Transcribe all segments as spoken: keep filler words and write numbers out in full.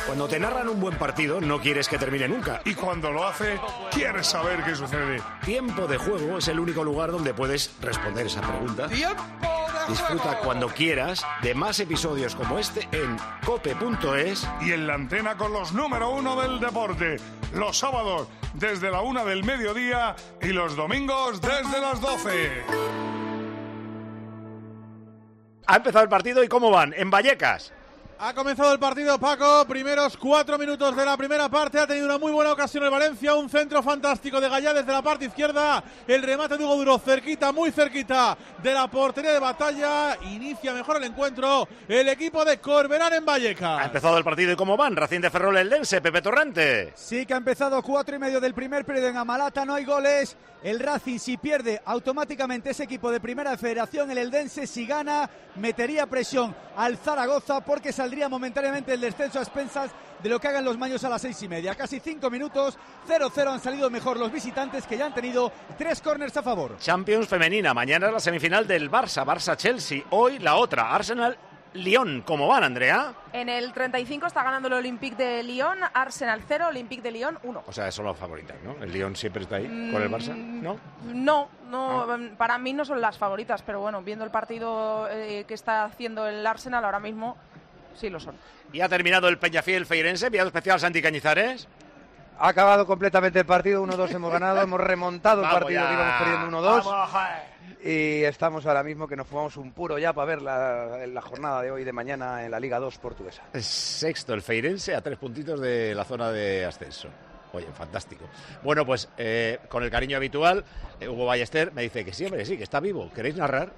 Cuando te narran un buen partido, no quieres que termine nunca. Y cuando lo hace, quieres saber qué sucede. Tiempo de Juego es el único lugar donde puedes responder esa pregunta. ¡Tiempo de Disfruta juego! cuando quieras de más episodios como este en cope punto es. Y en la antena con los número uno del deporte. Los sábados desde la una del mediodía y los domingos desde las doce. Ha empezado el partido y ¿cómo van? En Vallecas. Ha comenzado el partido, Paco. Primeros cuatro minutos de la primera parte. Ha tenido una muy buena ocasión el Valencia. Un centro fantástico de Gallá desde la parte izquierda. El remate de Hugo Duro cerquita, muy cerquita de la portería de Batalla. Inicia mejor el encuentro el equipo de Corberán en Vallecas. Ha empezado el partido y ¿cómo van? Racing de Ferrol Eldense, Pepe Torrente. Sí que ha empezado cuatro y medio del primer periodo en Amalata. No hay goles. El Racing, si pierde, automáticamente ese equipo de primera federación, el Eldense, si gana, metería presión al Zaragoza porque saldría momentáneamente el descenso a expensas de lo que hagan los maños a las seis y media. Casi cinco minutos, cero cero, han salido mejor los visitantes, que ya han tenido tres córners a favor. Champions femenina, mañana la semifinal del Barça, Barça-Chelsea. Hoy la otra, Arsenal Lyon. ¿Cómo van, Andrea? En el treinta y cinco está ganando el Olympique de Lyon, Arsenal cero, Olympique de Lyon uno. O sea, son las favoritas, ¿no? El Lyon siempre está ahí mm, con el Barça, ¿no? No, no, no, para mí no son las favoritas, pero bueno, viendo el partido eh, que está haciendo el Arsenal ahora mismo, sí lo son. Y ha terminado el Peñafiel Feirense, enviado especial Santi Cañizares. Ha acabado completamente el partido, uno dos hemos ganado, hemos remontado el partido que íbamos perdiendo uno dos. Y estamos ahora mismo que nos fumamos un puro ya para ver la, la jornada de hoy y de mañana en la Liga dos portuguesa. Sexto el Feirense a tres puntitos de la zona de ascenso. Oye, fantástico. Bueno, pues eh, con el cariño habitual, eh, Hugo Ballester me dice que sí, hombre, sí, que está vivo. ¿Queréis narrar?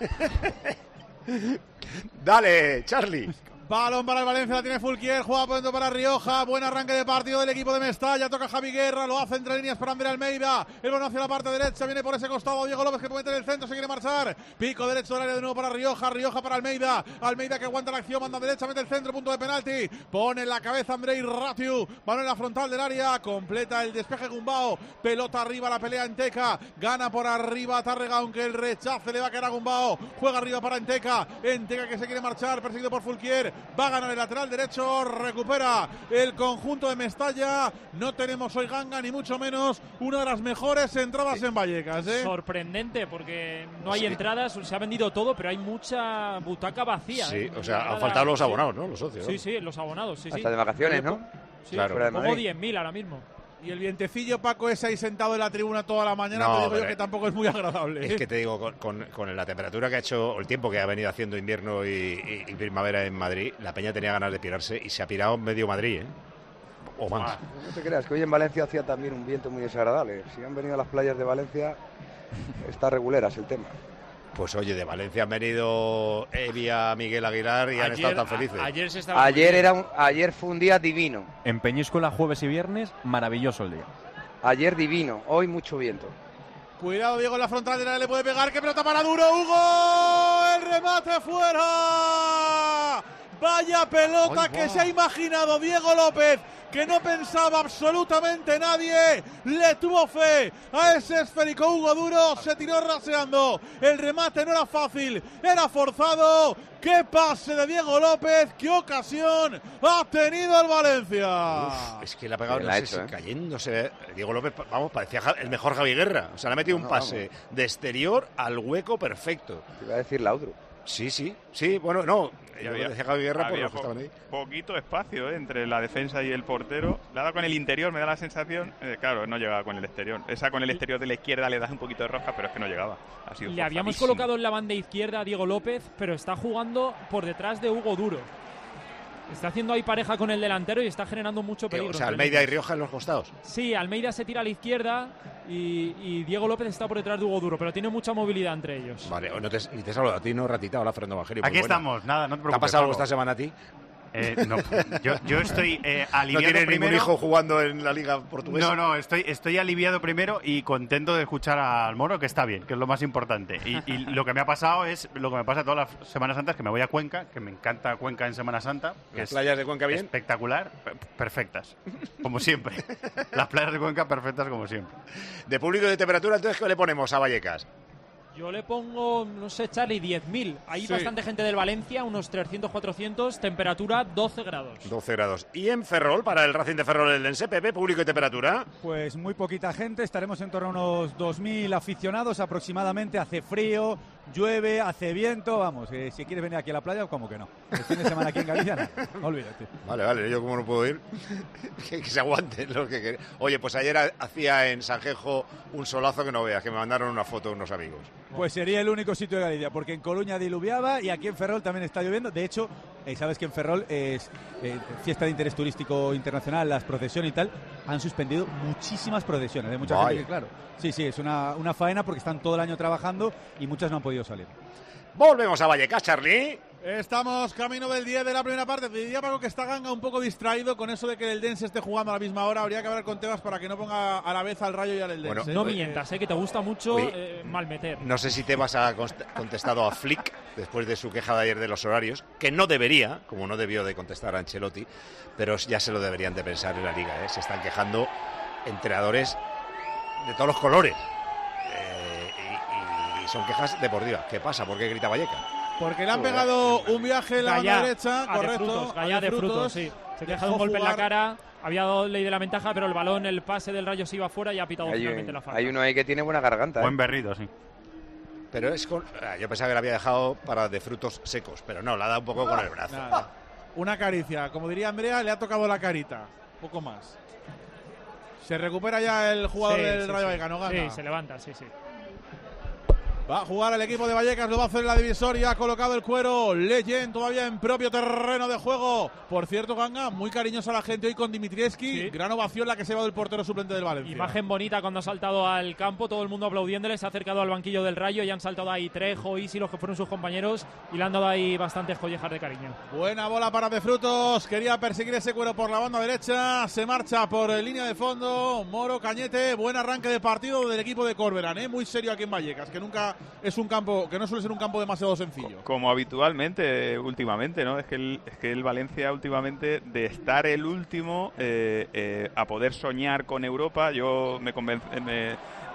Dale, Charlie. Balón para el Valencia, la tiene Fulquier, juega por dentro para Rioja, buen arranque de partido del equipo de Mestalla, toca Javi Guerra, lo hace entre líneas para André Almeida, el balón hacia la parte derecha, viene por ese costado Diego López que puede meter el centro, se quiere marchar, pico derecho del área de nuevo para Rioja, Rioja para Almeida, Almeida que aguanta la acción, manda derecha, mete el centro, punto de penalti, pone en la cabeza Andrei Ratiu, balón en la frontal del área, completa el despeje Gumbao, pelota arriba, la pelea Enteca, gana por arriba Tárrega, aunque el rechace le va a caer a Gumbao, juega arriba para Enteca, Enteca que se quiere marchar, perseguido por Fulquier, va a ganar el lateral derecho, recupera el conjunto de Mestalla. No tenemos hoy ganga, ni mucho menos una de las mejores entradas en Vallecas, ¿eh? Sorprendente, porque no hay sí. entradas, se ha vendido todo, pero hay mucha butaca vacía. Sí, ¿eh? o sea, han faltado los abonados, ¿no? Los socios. Sí, sí, los abonados, sí, Hasta sí. de vacaciones, ¿no? Sí, claro. Como diez mil ahora mismo. Y el vientecillo, Paco, ese ahí sentado en la tribuna toda la mañana, no, te digo yo que tampoco es muy agradable. Es que te digo, con, con, con la temperatura que ha hecho, el tiempo que ha venido haciendo invierno y, y, y primavera en Madrid, la peña tenía ganas de pirarse y se ha pirado medio Madrid, ¿eh? O más. No te creas, que hoy en Valencia hacía también un viento muy desagradable. Si han venido a las playas de Valencia, está reguleras el tema. Pues oye, de Valencia han venido Evia, Miguel Aguilar y ayer, han estado tan felices. A, ayer se estaba ayer, era un, ayer fue un día divino. En Peñíscola, jueves y viernes, maravilloso el día. Ayer divino, hoy mucho viento. Cuidado, Diego, en la frontal de la le puede pegar. ¡Qué pelota para Duro! ¡Hugo! ¡El remate fuera! Vaya pelota Ay, que wow. se ha imaginado Diego López, que no pensaba absolutamente nadie, le tuvo fe a ese esférico Hugo Duro, se tiró raseando, el remate no era fácil, era forzado. ¡Qué pase de Diego López! ¡Qué ocasión ha tenido el Valencia! Uf, es que le ha pegado, sí, no sé, hecho, si ¿eh? cayéndose. Diego López, vamos, parecía el mejor Javi Guerra. O sea, le ha metido no, un pase vamos. de exterior al hueco perfecto. Te iba a decir Laudrup. Sí, sí, sí, bueno, no. Yo había, decía Javi Guerra había por los que estaban ahí. Poquito espacio ¿eh? entre la defensa y el portero. Le ha dado con el interior, me da la sensación. Eh, claro, no llegaba con el exterior. Esa con el exterior de la izquierda le das un poquito de rosca, pero es que no llegaba. Ha sido Le habíamos colocado en la banda izquierda a Diego López, pero está jugando por detrás de Hugo Duro. Está haciendo ahí pareja con el delantero y está generando mucho peligro. O sea, Almeida y Rioja en los costados. Sí, Almeida se tira a la izquierda y, y Diego López está por detrás de Hugo Duro, pero tiene mucha movilidad entre ellos. Vale, no te, ni te saludo a ti, no, Ratita. Hola, Fernando Evangelio. Aquí estamos, nada, no te preocupes. ¿Te ha pasado algo Paco. esta semana a ti? Eh, no, yo, yo estoy eh, aliviado. ¿No tienes primero. ningún hijo jugando en la liga portuguesa? No, no, estoy, estoy aliviado primero y contento de escuchar al Moro, que está bien, que es lo más importante. Y, y lo que me ha pasado es, lo que me pasa todas las Semanas Santas, que me voy a Cuenca, que me encanta Cuenca en Semana Santa. Que ¿Las es playas de Cuenca bien? Espectacular, perfectas, como siempre. Las playas de Cuenca perfectas como siempre. De público y de temperatura, entonces, ¿qué le ponemos a Vallecas? Yo le pongo, no sé, Charlie, diez mil. Hay Sí. bastante gente del Valencia, unos trescientos, cuatrocientos, temperatura doce grados. doce grados. Y en Ferrol, para el Racing de Ferrol Eldense, Pepe, público y temperatura. Pues muy poquita gente, estaremos en torno a unos dos mil aficionados aproximadamente. Hace frío, llueve, hace viento, vamos, eh, si quieres venir aquí a la playa, como que no. El fin de semana aquí en Galicia, no, olvídate. Vale, vale, yo como no puedo ir, que, que se aguanten los que quieren. Oye, pues ayer ha- hacía en Sanjejo un solazo que no veas, que me mandaron una foto unos amigos. Pues sería el único sitio de Galicia, porque en Coruña diluviaba y aquí en Ferrol también está lloviendo. De hecho, eh, sabes que en Ferrol es eh, fiesta de interés turístico internacional, las procesiones y tal, han suspendido muchísimas procesiones. Hay mucha Vaya. gente que, claro, sí, sí, es una, una faena porque están todo el año trabajando y muchas no han podido salir. Volvemos a Vallecas, Charlie. Estamos camino del diez de la primera parte. Te diría, Paco, que está Ganga un poco distraído con eso de que el Eldense esté jugando a la misma hora. Habría que hablar con Tebas para que no ponga a la vez al Rayo y al Eldense. Bueno, No Eh, mientas, eh, que te gusta mucho Oye, eh, mal meter. No sé si Tebas ha const- contestado a Flick después de su queja de ayer de los horarios, que no debería, como no debió de contestar a Ancelotti, pero ya se lo deberían de pensar en la Liga, ¿eh? Se están quejando entrenadores de todos los colores. Eh, y, y son quejas deportivas. ¿Qué pasa? ¿Por qué grita Vallecas? Porque le han pegado un viaje en la Gallá, banda derecha, a de correcto. frutos, a Gallá de de frutos, sí. Se Dejó deja de un golpe en la jugar. cara, había dado ley de la ventaja, pero el balón, el pase del Rayo se iba fuera y ha pitado Hay, finalmente la un- falta. hay uno ahí que tiene buena garganta. ¿eh? Buen berrido, sí. Pero es con... ah, yo pensaba que le había dejado para de frutos secos, pero no, la ha dado un poco con el brazo. Nada. Una caricia. Como diría Andrea, le ha tocado la carita. Poco más. Se recupera ya el jugador Sí, del sí, Rayo sí. Vallecano. Gana. Sí, se levanta, sí, sí. Va a jugar el equipo de Vallecas, lo va a hacer en la divisoria, ha colocado el cuero, Leyen todavía en propio terreno de juego. Por cierto, Ganga, muy cariñosa la gente hoy con Dimitrievski, Sí. gran ovación la que se va del portero suplente del Valencia. Imagen bonita cuando ha saltado al campo, todo el mundo aplaudiéndole, se ha acercado al banquillo del Rayo y han saltado ahí Trejo, Isi, los que fueron sus compañeros, y le han dado ahí bastantes collejas de cariño. Buena bola para De Frutos, quería perseguir ese cuero por la banda derecha, se marcha por eh, línea de fondo, Moro, Cañete, buen arranque de partido del equipo de Corberán, ¿eh? Muy serio aquí en Vallecas, que nunca es un campo, que no suele ser un campo demasiado sencillo. Como habitualmente, eh, últimamente, ¿no? Es que el, es que el Valencia últimamente, de estar el último eh, eh, a poder soñar con Europa, yo me convenc me, me,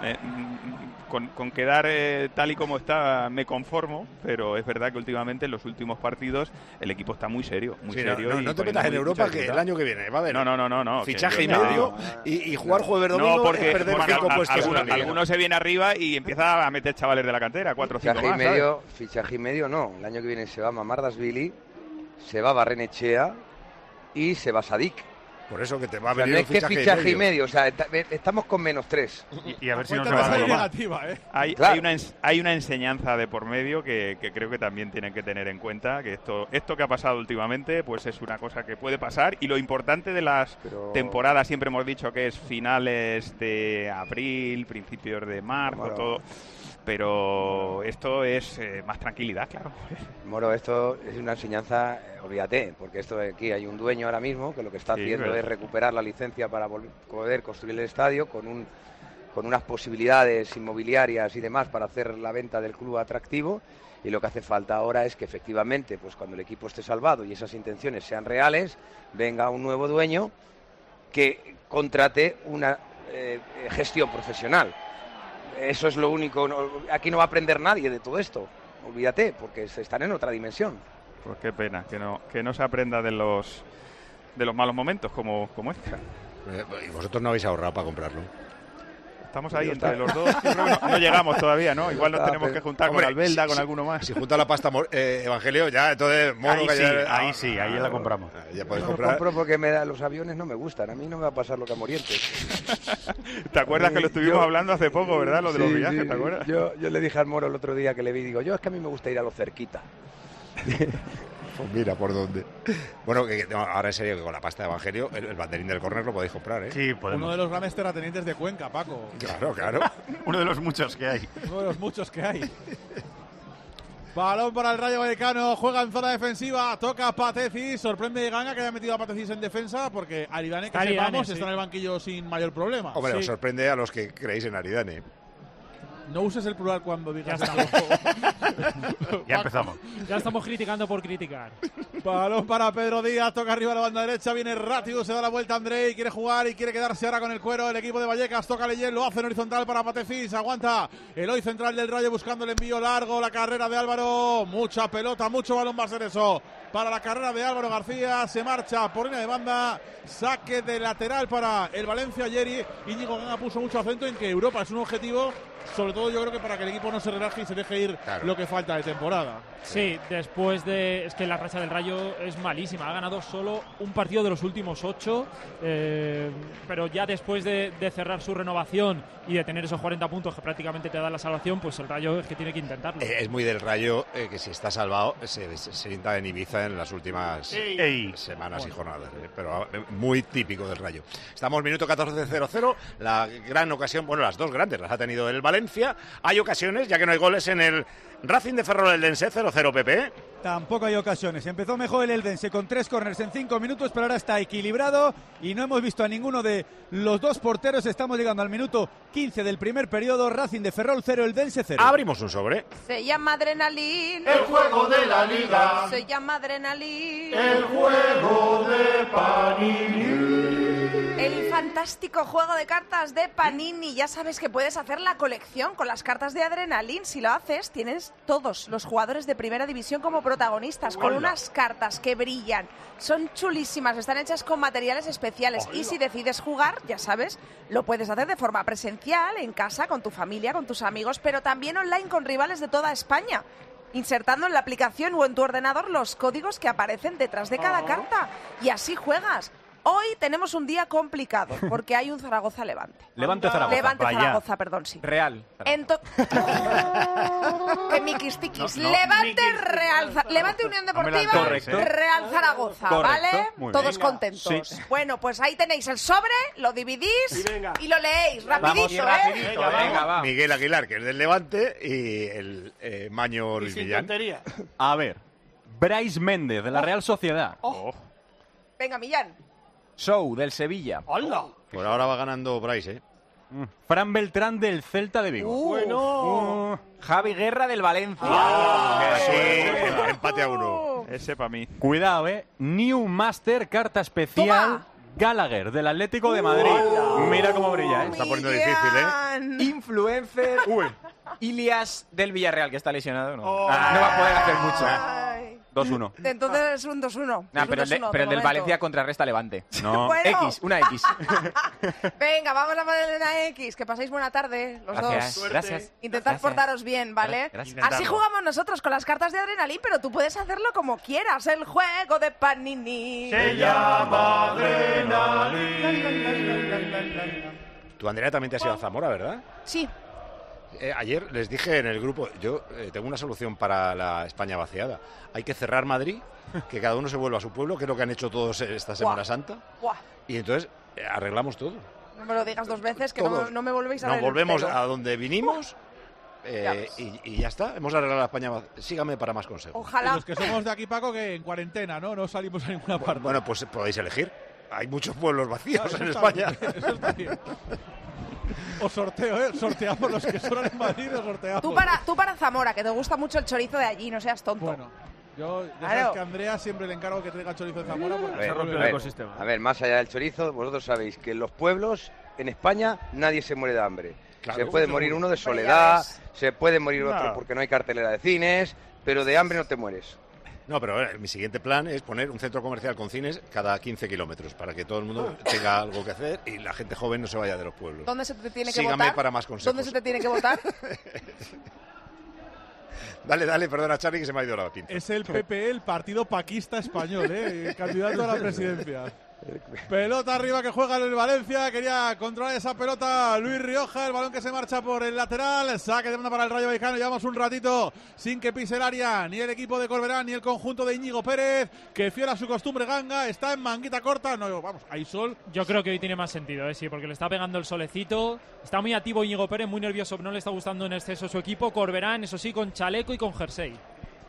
mm, con, con quedar eh, tal y como está me conformo, pero es verdad que últimamente en los últimos partidos el equipo está muy serio, muy Sí, no, serio. no, y no te poniendo metas en muy- Europa, mucha que el dificultad. año que viene va a haber No, no, no, no, no. fichaje que y yo- medio y, y jugar jueves domingo No, porque, es perder porque cinco a- puestos en algunos, la liga. algunos se viene arriba y empieza a meter chavales de la cantera, cuatro o cinco Fichaje y más, ¿sabes? medio, fichaje y medio no. El año que viene se va Mamardashvili, se va Barrenechea y se va Sadik. Por eso que te va a O sea, venir no un es que fichaje, fichaje y medio, o sea, ta- estamos con menos tres. Y, y a ver si no se Cuéntame va esa a robar. negativa, ¿eh? Hay, Claro. hay, una, ens- hay una enseñanza de por medio que, que creo que también tienen que tener en cuenta, que esto, esto que ha pasado últimamente pues es una cosa que puede pasar, y lo importante de las Pero- temporadas siempre hemos dicho que es finales de abril, principios de marzo, Bueno. todo, pero esto es eh, más tranquilidad, claro. Moro, esto es una enseñanza, eh, olvídate, porque esto de aquí hay un dueño ahora mismo que lo que está Sí, haciendo verdad. es recuperar la licencia para volver- poder construir el estadio con un con unas posibilidades inmobiliarias y demás para hacer la venta del club atractivo, y lo que hace falta ahora es que efectivamente, pues cuando el equipo esté salvado y esas intenciones sean reales, venga un nuevo dueño que contrate una eh, eh, gestión profesional. Eso es lo único. no- aquí no va a aprender nadie de todo esto. Olvídate, porque se están en otra dimensión. Pues qué pena, que no, que no se aprenda de los de los malos momentos como, como este. Eh, Y vosotros no habéis ahorrado para comprarlo. Estamos ahí Yo entre estaba- los dos. Yo creo que no, no llegamos todavía, ¿no? Igual nos estaba tenemos que pe- juntar Hombre, con Albelda, si- con si- alguno más. Si junta la pasta Mor- eh, Evangelio, ya, entonces Moro, Ahí que sí, ya- ahí sí, ahí la compramos. Ah, Ya podéis No lo comprar. compro porque me da, los aviones no me gustan. A mí no me va a pasar lo que a Morientes. ¿Te acuerdas que lo estuvimos Yo- hablando hace poco, verdad? Lo de los Sí, viajes, sí. ¿te acuerdas? Yo, yo le dije al Moro el otro día que le vi, digo, yo es que a mí me gusta ir a lo cerquita. Pues mira por dónde. Bueno, que, no, ahora en serio, que con la pasta de Evangelio, el, el banderín del córner lo podéis comprar, ¿eh? Sí, Uno podemos. de los grandes terratenientes de Cuenca, Paco. Claro, claro. Uno de los muchos que hay. Uno de los muchos que hay. Balón para el Rayo Vallecano, juega en zona defensiva, toca Pateci, sorprende Ganga que haya metido a Pateci en defensa, porque Aridane, que Está Aridane, sepamos, sí. está en el banquillo sin mayor problema. Hombre, Sí. os sorprende a los que creéis en Aridane. No uses el plural cuando digas Ya eso. Ya empezamos. Ya estamos criticando por criticar. Balón para Pedro Díaz, toca arriba a la banda derecha, viene Ratius, se da la vuelta a Andrei, quiere jugar y quiere quedarse ahora con el cuero. El equipo de Vallecas toca Leyen, lo hace en horizontal para Patefis, aguanta el hoy central del Rayo buscando el envío largo, la carrera de Álvaro, mucha pelota, mucho balón va a ser eso. Para la carrera de Álvaro García, se marcha por línea de banda, saque de lateral para el Valencia. Yeri, Íñigo Gana puso mucho acento en que Europa es un objetivo, sobre todo yo creo que para que el equipo no se relaje y se deje ir claro. lo que falta de temporada. Sí, después de... Es que la racha del Rayo es malísima, ha ganado solo un partido de los últimos ocho, eh, pero ya después de, de cerrar su renovación y de tener esos cuarenta puntos que prácticamente te dan la salvación, pues el Rayo es que tiene que intentarlo. Eh, es muy del Rayo eh, que si está salvado se, se sienta en Ibiza en las últimas Ey. semanas bueno. y jornadas, eh, pero eh, muy típico del Rayo. Estamos minuto catorce cero cero, la gran ocasión, bueno, las dos grandes las ha tenido el Valencia. Hay ocasiones, ya que no hay goles en el Racing de Ferrol-Eldense, cero cero, Pepe. Tampoco hay ocasiones. Empezó mejor el Eldense con tres córners en cinco minutos, pero ahora está equilibrado y no hemos visto a ninguno de los dos porteros. Estamos llegando al minuto quince del primer periodo. Racing de Ferrol cero, Eldense cero. Abrimos un sobre. Se llama Adrenalín. El juego de la liga. Se llama Adrenalín. El juego de Panini. El fantástico juego de cartas de Panini. Ya sabes que puedes hacer la colección con las cartas de Adrenalín. Si lo haces, tienes todos los jugadores de primera división como protagonistas, con unas cartas que brillan. Son chulísimas, están hechas con materiales especiales. Y si decides jugar, ya sabes, lo puedes hacer de forma presencial, en casa, con tu familia, con tus amigos, pero también online con rivales de toda España, insertando en la aplicación o en tu ordenador los códigos que aparecen detrás de cada carta. Y así juegas. Hoy tenemos un día complicado porque hay un Zaragoza-Levante. Levante Zaragoza. Levante Vaya. Zaragoza, perdón, sí. Real. Ento... que miquistiquis. No, no, Levante miquis. Real Za- Levante Unión Deportiva, Correcto. Real Zaragoza, Correcto. ¿vale? Muy Todos bien. contentos. Sí. Bueno, pues ahí tenéis el sobre, lo dividís y, y lo leéis rapidito, Vamos, ¿eh? Venga, venga, va. Miguel Aguilar, que es del Levante, y el eh, Maño Luis Millán. A ver, Brais Méndez, de la Real Sociedad. Oh. Venga, Millán. Show, del Sevilla. ¡Hola! Por ahora va ganando Bryce, ¿eh? Mm. Fran Beltrán, del Celta de Vigo. Uh. Bueno. Uh. Javi Guerra, del Valencia. Ah, sí, em- empate a uno. Ese para mí. Cuidado, ¿eh? New Master, carta especial. Toma. Gallagher, del Atlético de Madrid. Hola. Mira cómo brilla, ¿eh? Está poniendo difícil, ¿eh? Influencer. Uy. Ilias, del Villarreal, que está lesionado. No, Oh. no va a poder hacer mucho. Ay. dos uno. Entonces es un dos uno. Nah, Es un pero el, de- dos uno, pero el de del momento. Valencia contrarresta Levante. No. Bueno. X, una X. Venga, vamos a ponerle una X. Que paséis buena tarde, los Gracias, dos. gracias. Intentad Gracias. portaros bien, ¿vale? Gracias. Así jugamos nosotros con las cartas de Adrenalín, pero tú puedes hacerlo como quieras. El juego de Panini. Se llama Adrenalín. Tú, Andrea, también te has ido a Zamora, ¿verdad? Sí. Eh, ayer les dije en el grupo, yo eh, tengo una solución para la España vaciada. Hay que cerrar Madrid, que cada uno se vuelva a su pueblo, que es lo que han hecho todos esta Semana Buah. Santa. Buah. Y entonces eh, arreglamos todo. No me lo digas dos veces, que no, Todos. no me volvéis a Nos dar el volvemos pelo. a donde vinimos eh, Ya ves. y, y ya está. Hemos arreglado la España vaciada. Sígame para más consejos. Ojalá. Los que somos de aquí, Paco, que en cuarentena, ¿no? No salimos a ninguna parte. Bueno, pues podéis elegir. Hay muchos pueblos vacíos Ah, eso en está España. bien, eso está bien. O sorteo, ¿eh? Sorteamos los que son en Madrid, los sorteamos. Tú para, tú para Zamora, que te gusta mucho el chorizo de allí, no seas tonto. Bueno, yo ya Claro. sabes que a Andrea siempre le encargo que traiga chorizo de Zamora porque A ver, se vuelve a ver, loco. a ver, más allá del chorizo, vosotros sabéis que en los pueblos, en España, nadie se muere de hambre. Claro, se puede seguro. morir uno de Pero ya soledad, ves. se puede morir No. otro porque no hay cartelera de cines, pero de hambre no te mueres. No, pero eh, mi siguiente plan es poner un centro comercial con cines cada quince kilómetros para que todo el mundo tenga algo que hacer y la gente joven no se vaya de los pueblos. ¿Dónde se te tiene que Sígame votar? para más consejos. ¿Dónde se te tiene que votar? Dale, dale, perdona, Charlie, que se me ha ido la pinta. Es el P P E, el partido paquista español, ¿eh? El candidato a la presidencia. Pelota arriba que juega el Valencia. Quería controlar esa pelota Luis Rioja. El balón que se marcha por el lateral. Saque de banda para el Rayo Vallecano. Llevamos un ratito sin que pise el área ni el equipo de Corberán ni el conjunto de Íñigo Pérez, que fiel a su costumbre Ganga está en manguita corta. No, vamos, hay sol. Yo creo que hoy tiene más sentido, ¿eh? Sí, porque le está pegando el solecito. Está muy activo Íñigo Pérez, muy nervioso, no le está gustando en exceso su equipo. Corberán, eso sí, con chaleco y con jersey.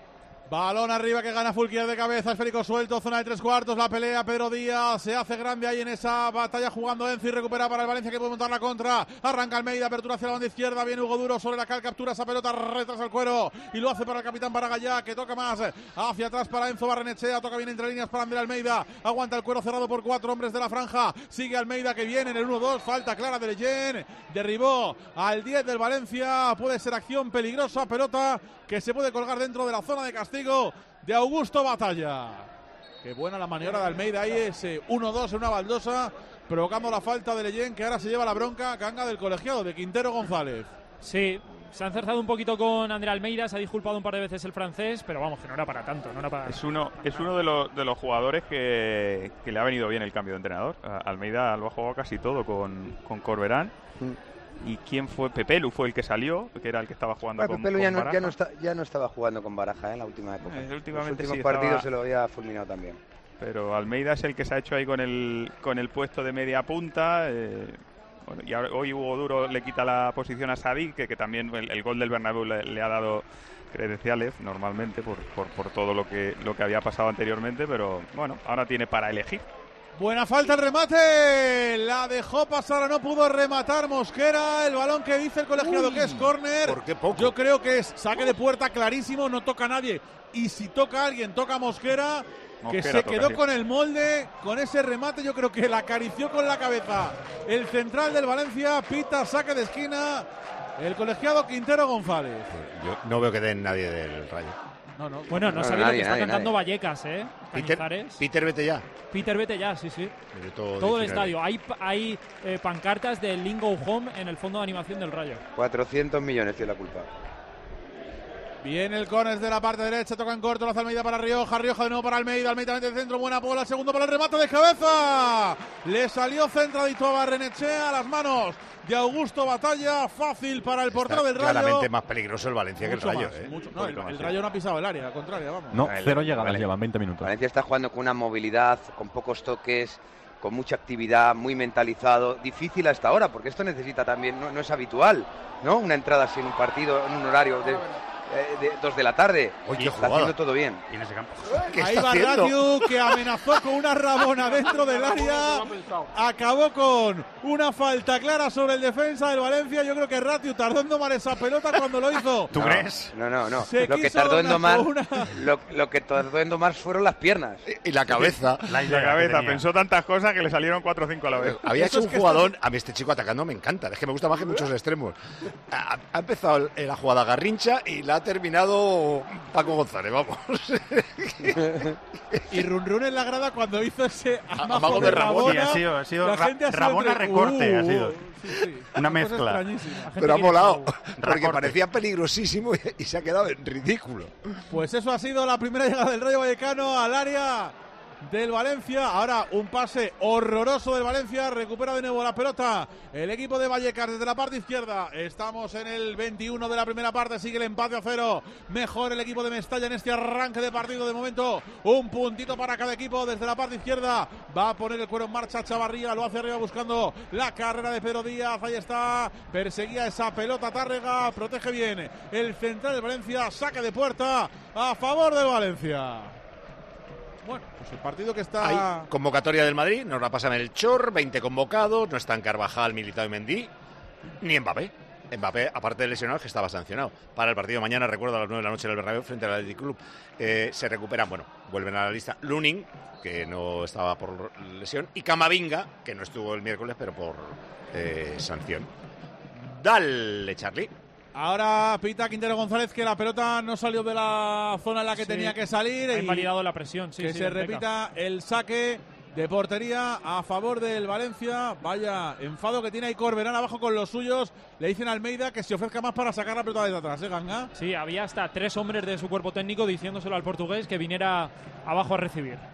Balón arriba que gana Fulquier de cabeza, esférico suelto, zona de tres cuartos, la pelea, Pedro Díaz se hace grande ahí en esa batalla jugando Enzo y recupera para el Valencia que puede montar la contra, arranca Almeida, apertura hacia la banda izquierda, viene Hugo Duro sobre la cal, captura esa pelota, retrasa el cuero y lo hace para el capitán Baragallá, que toca más hacia atrás para Enzo Barrenechea, toca bien entre líneas para Ander Almeida, aguanta el cuero cerrado por cuatro hombres de la franja, sigue Almeida que viene en el uno dos, falta clara de Leyen, derribó al diez del Valencia, puede ser acción peligrosa, pelota que se puede colgar dentro de la zona de castigo de Augusto Batalla. Qué buena la maniobra de Almeida ahí, ese uno dos en una baldosa, provocando la falta de Leyen, que ahora se lleva la bronca, ganga del colegiado de Quintero González. Sí, se ha encerzado un poquito con Ander Almeida, se ha disculpado un par de veces el francés, pero vamos, que no era para tanto, no era para... Es uno, es uno de, los, de los jugadores que, que le ha venido bien el cambio de entrenador. Almeida lo ha jugado casi todo con, con Corberán. Mm. ¿Y quién fue? Pepelu fue el que salió, que era el que estaba jugando bueno, con, Pepelu con ya no, Baraja. ya, no está, ya no estaba jugando con Baraja ¿eh? En la última época. Eh, últimamente Los últimos sí, partidos estaba... se lo había fulminado también. Pero Almeida es el que se ha hecho ahí con el, con el puesto de media punta. Eh, bueno, y ahora, hoy Hugo Duro le quita la posición a Sadik, que, que también el, el gol del Bernabéu le, le ha dado credenciales normalmente por, por, por todo lo que, lo que había pasado anteriormente, pero bueno, ahora tiene para elegir. Buena falta el remate, la dejó pasar, no pudo rematar Mosquera, el balón que dice el colegiado Uy, que es córner. ¿Por qué poco? Yo creo que es saque de puerta clarísimo, no toca a nadie. Y si toca a alguien, toca a Mosquera, Mosquera que se quedó sí. con el molde, con ese remate, yo creo que la acarició con la cabeza. El central del Valencia, pita, saque de esquina, el colegiado Quintero González. Yo no veo que den nadie del Rayo. No, no. Bueno, no, no sabía lo que está nadie, cantando nadie. Vallecas, ¿eh? Peter, Peter, vete ya. Peter, vete ya, sí, sí. Todo, todo el estadio. Hay, hay eh, pancartas del Lingo Home en el fondo de animación del Rayo. cuatrocientos millones tiene la culpa. Viene el córner de la parte derecha, toca en corto, la hace Almeida para Rioja, Rioja de nuevo para Almeida, Almeida mete el centro, buena bola, segundo para el remate de cabeza. Le salió centradito a Barrenechea a las manos de Augusto Batalla, fácil para el portero del Rayo. Claramente más peligroso el Valencia mucho que el Rayo. Más, ¿eh? mucho, no, el, el Rayo no ha pisado el área, al contrario, vamos. No, cero llegadas llevan, veinte minutos. Valencia está jugando con una movilidad, con pocos toques, con mucha actividad, muy mentalizado, difícil hasta ahora, porque esto necesita también, no, no es habitual, ¿no? Una entrada así en un partido, en un horario de... Eh, de dos de la tarde. Oye, está haciendo todo bien. Y en ese campo. Ahí va Ratiu, que amenazó con una rabona dentro del área. Acabó con una falta clara sobre el defensa del Valencia. Yo creo que Ratiu tardó en domar esa pelota cuando lo hizo. ¿Tú no, crees? No, no, no. Se lo que tardó en domar, una... lo, lo que tardó en domar fueron las piernas y la cabeza. La, la cabeza. Pensó tantas cosas que le salieron cuatro o cinco a la vez. Había hecho un jugadón. Está... A mí este chico atacando me encanta. Es que me gusta más que muchos extremos. Ha, ha empezado la jugada Garrincha y la ha terminado Paco González, vamos. Y Run Run en la grada cuando hizo ese amago, amago de, de Rabona. Sí, ha sido, ha sido ra Rabona entre... recorte, uh, ha sido. Sí, sí. Una mezcla. Pero ha molado, porque recorte. Parecía peligrosísimo y, y se ha quedado en ridículo. Pues eso ha sido la primera llegada del Rayo Vallecano al área del Valencia. Ahora un pase horroroso del Valencia, recupera de nuevo la pelota el equipo de Vallecas desde la parte izquierda. Estamos en el veintiuno de la primera parte, sigue el empate a cero, mejor el equipo de Mestalla en este arranque de partido. De momento un puntito para cada equipo desde la parte izquierda, va a poner el cuero en marcha Chavarría, lo hace arriba buscando la carrera de Pedro Díaz, ahí está, perseguía esa pelota Tárrega, protege bien el central de Valencia, saque de puerta a favor del Valencia. Bueno, pues el partido que está... Hay convocatoria del Madrid, nos la pasa Melchor, veinte convocados, no están Carvajal, Militao y Mendy, ni Mbappé. Mbappé, aparte de lesionado, que estaba sancionado. Para el partido de mañana, recuerdo, a las nueve de la noche en el Bernabéu frente al Athletic Club. Eh, se recuperan, bueno, vuelven a la lista Lunin, que no estaba por lesión, y Camavinga, que no estuvo el miércoles, pero por eh, sanción. Dale, Charlie. Ahora pita Quintero González que la pelota no salió de la zona en la que sí, tenía que salir. Ha invalidado la presión. Sí, que sí, se repita el saque de portería a favor del Valencia. Vaya enfado que tiene ahí Corberán abajo con los suyos. Le dicen a Almeida que se ofrezca más para sacar la pelota desde atrás, ¿eh, Ganga? Sí, había hasta tres hombres de su cuerpo técnico diciéndoselo al portugués que viniera abajo a recibir.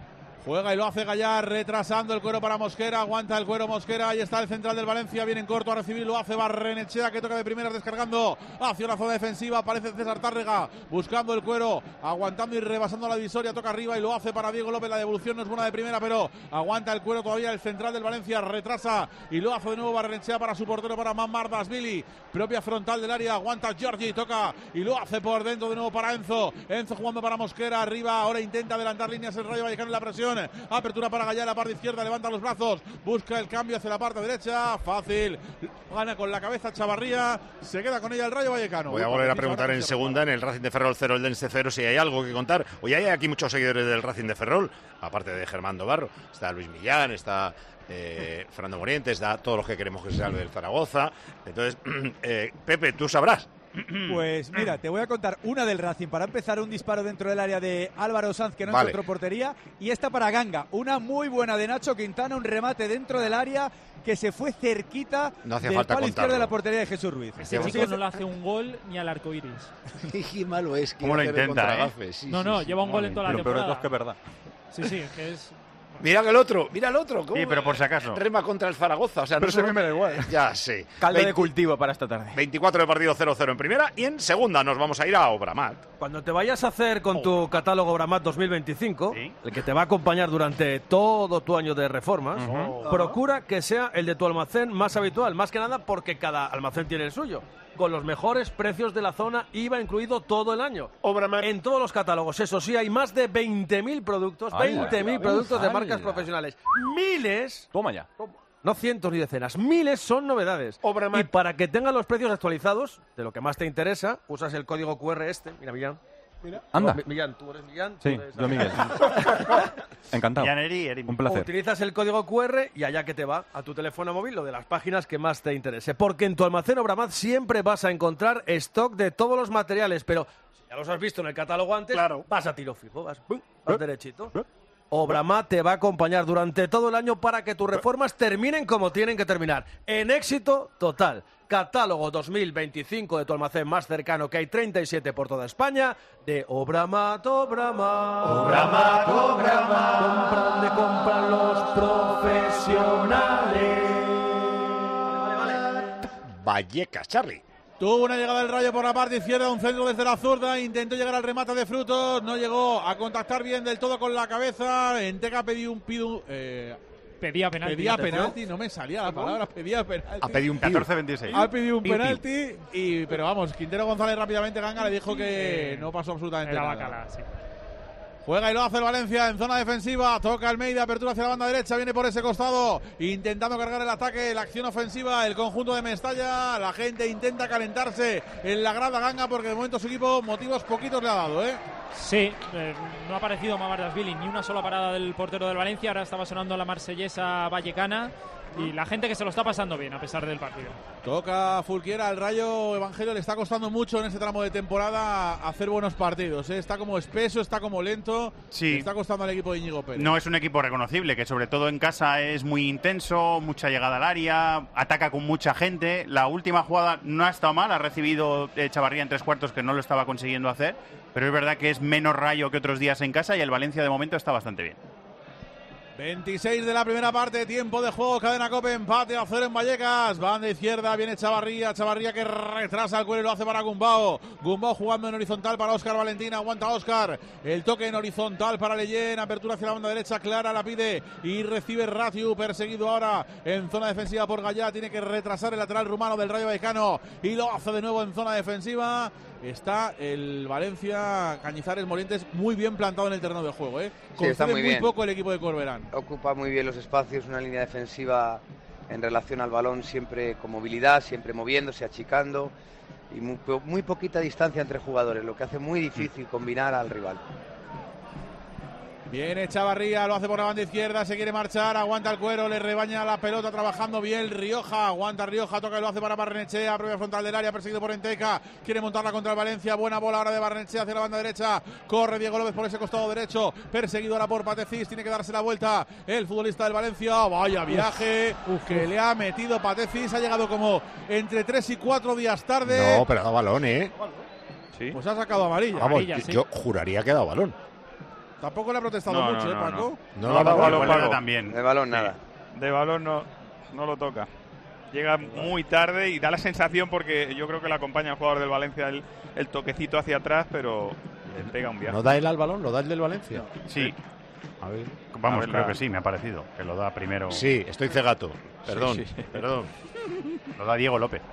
Juega y lo hace Gallar, retrasando el cuero para Mosquera, aguanta el cuero Mosquera, ahí está el central del Valencia, viene en corto a recibir, lo hace Barrenechea, que toca de primeras descargando hacia la zona defensiva, aparece César Tárrega, buscando el cuero, aguantando y rebasando la divisoria, toca arriba y lo hace para Diego López, la devolución no es buena de primera, pero aguanta el cuero todavía el central del Valencia, retrasa y lo hace de nuevo Barrenechea para su portero, para Mamardashvili, propia frontal del área, aguanta Giorgi, toca y lo hace por dentro de nuevo para Enzo, Enzo jugando para Mosquera, arriba, ahora intenta adelantar líneas el Rayo Vallecano en la presión. Apertura para Gallar, la parte izquierda, levanta los brazos, busca el cambio hacia la parte derecha, fácil, gana con la cabeza Chavarría, se queda con ella el Rayo Vallecano. Voy a volver a preguntar en segunda, en el Racing de Ferrol cero, el Dense cero, si hay algo que contar. Hoy hay aquí muchos seguidores del Racing de Ferrol, aparte de Germán Dobarro, está Luis Millán, está eh, Fernando Morientes, está todos los que queremos que se salve del Zaragoza. Entonces, eh, Pepe, tú sabrás. Pues mira, te voy a contar una del Racing. Para empezar, un disparo dentro del área de Álvaro Sanz que no Vale. encontró portería. Y esta para Ganga, una muy buena de Nacho Quintana, un remate dentro del área que se fue cerquita No hacía del falta palo izquierdo contarlo. de la portería de Jesús Ruiz. Ese chico no le hace un gol ni al arco iris. Qué malo es. ¿Cómo lo intenta, eh? Sí, no, sí, no, sí. lleva un gol en toda la Lo peor de temporada. todo es que es verdad. Sí, sí, que es... Mira el otro, mira el otro. ¿Cómo Sí, pero por si acaso. Rema contra el Zaragoza. O sea, Pero no eso a solo- mí me da igual. Ya, sí. Caldo de veinte cultivo para esta tarde. veinticuatro de partido cero cero en primera y en segunda nos vamos a ir a Obramat. Cuando te vayas a hacer con tu catálogo Obramat dos mil veinticinco, Sí. el que te va a acompañar durante todo tu año de reformas, procura que sea el de tu almacén más habitual, más que nada porque cada almacén tiene el suyo, con los mejores precios de la zona, I V A incluido todo el año. Obramat. En todos los catálogos, eso sí, hay más de veinte mil productos, ¡Hala! veinte mil productos de ¡Hala! marcas profesionales. Miles, Toma ya. no cientos ni decenas, miles son novedades. Obramat. Y para que tengan los precios actualizados, de lo que más te interesa, usas el código cu erre este, mira, Millán. Anda. Mi- Millán, tú eres Millán. Sí, tú eres- yo Miguel. Encantado. Llaneri, Erin. Un placer. Utilizas el código cu erre y allá que te va a tu teléfono móvil lo de las páginas que más te interese. Porque en tu almacén Obramat siempre vas a encontrar stock de todos los materiales, pero si ya los has visto en el catálogo antes, Claro. vas a tiro fijo, vas, ¡pum! Vas derechito. Obramat te va a acompañar durante todo el año para que tus reformas terminen como tienen que terminar. En éxito total. Catálogo dos mil veinticinco de tu almacén más cercano, que hay treinta y siete por toda España, de Obramat, Obramat. Obramat, Obramat. Compran de compran los profesionales. Vallecas, Charlie. Tuvo una llegada del Rayo por la parte izquierda, un centro desde la zurda, intentó llegar al remate de Frutos, no llegó a contactar bien del todo con la cabeza. Enteca pidió un pido, eh, Pedía penalti. pedía penalti, no me salía la palabra, pedía penalti. Ha pedido un piu. catorce veintiséis. Ha pedido un Piu, piu. penalti y, pero vamos, Quintero González rápidamente Ganga le dijo que no pasó absolutamente Era nada. bacala, sí. Juega y lo hace el Valencia en zona defensiva. Toca Almeida, apertura hacia la banda derecha. Viene por ese costado, intentando cargar el ataque, la acción ofensiva. El conjunto de Mestalla. La gente intenta calentarse en la grada Ganga porque de momento su equipo motivos poquitos le ha dado, ¿eh? Sí, eh, no ha aparecido Mamardashvili ni una sola parada del portero del Valencia. Ahora estaba sonando la marsellesa vallecana y la gente que se lo está pasando bien a pesar del partido. Toca Fulquiera, al Rayo Evangelio le está costando mucho en este tramo de temporada hacer buenos partidos, ¿eh? Está como espeso, está como lento. Sí. Le está costando al equipo de Íñigo Pérez. No es un equipo reconocible, que sobre todo en casa es muy intenso, mucha llegada al área, ataca con mucha gente. La última jugada no ha estado mal, ha recibido eh, Chavarría en tres cuartos, que no lo estaba consiguiendo hacer, pero es verdad que es menos Rayo que otros días en casa y el Valencia de momento está bastante bien. veintiséis de la primera parte, tiempo de juego, cadena Cope, empate a cero en Vallecas, banda izquierda, viene Chavarría, Chavarría que retrasa el cuero y lo hace para Gumbao, Gumbao jugando en horizontal para Óscar Valentín, aguanta Óscar, el toque en horizontal para Leyen, apertura hacia la banda derecha, Clara la pide y recibe Ratiu, perseguido ahora en zona defensiva por Gallá, tiene que retrasar el lateral rumano del Rayo Vallecano y lo hace de nuevo en zona defensiva. Está el Valencia Cañizares Morientes muy bien plantado en el terreno de juego, ¿eh? Sí, está Concede muy muy bien. poco el equipo de Corberán. Ocupa muy bien los espacios, una línea defensiva en relación al balón siempre con movilidad, siempre moviéndose, achicando y muy, po- muy poquita distancia entre jugadores, lo que hace muy difícil combinar al rival. Viene Chavarría, lo hace por la banda izquierda, se quiere marchar, aguanta el cuero, le rebaña la pelota trabajando bien Rioja, aguanta Rioja, toca y lo hace para Barrenechea, propia frontal del área, perseguido por Enteca, quiere montarla contra el Valencia, buena bola ahora de Barrenechea hacia la banda derecha, corre Diego López por ese costado derecho, perseguido ahora por Patecís, tiene que darse la vuelta el futbolista del Valencia, vaya viaje uf, que le ha metido Patecís, ha llegado como entre tres y cuatro días tarde. No, pero ha dado balón, ¿eh? Sí. Pues ha sacado amarilla. Vamos, amarilla, yo, sí. yo juraría que ha dado balón. Tampoco le ha protestado No, mucho, no, ¿eh, no, Paco? No, No, no, no, de balón, Paco. Paco. también. De balón nada. De balón no, no lo toca. Llega muy tarde y da la sensación, porque yo creo que le acompaña al jugador del Valencia el, el toquecito hacia atrás, pero le pega un viaje. ¿No da él al balón? ¿Lo da el del Valencia? Sí. A ver. Vamos, A ver, creo la- que sí, me ha parecido. Que lo da primero. Sí, estoy cegato. Perdón, Sí, sí. perdón. Lo da Diego López.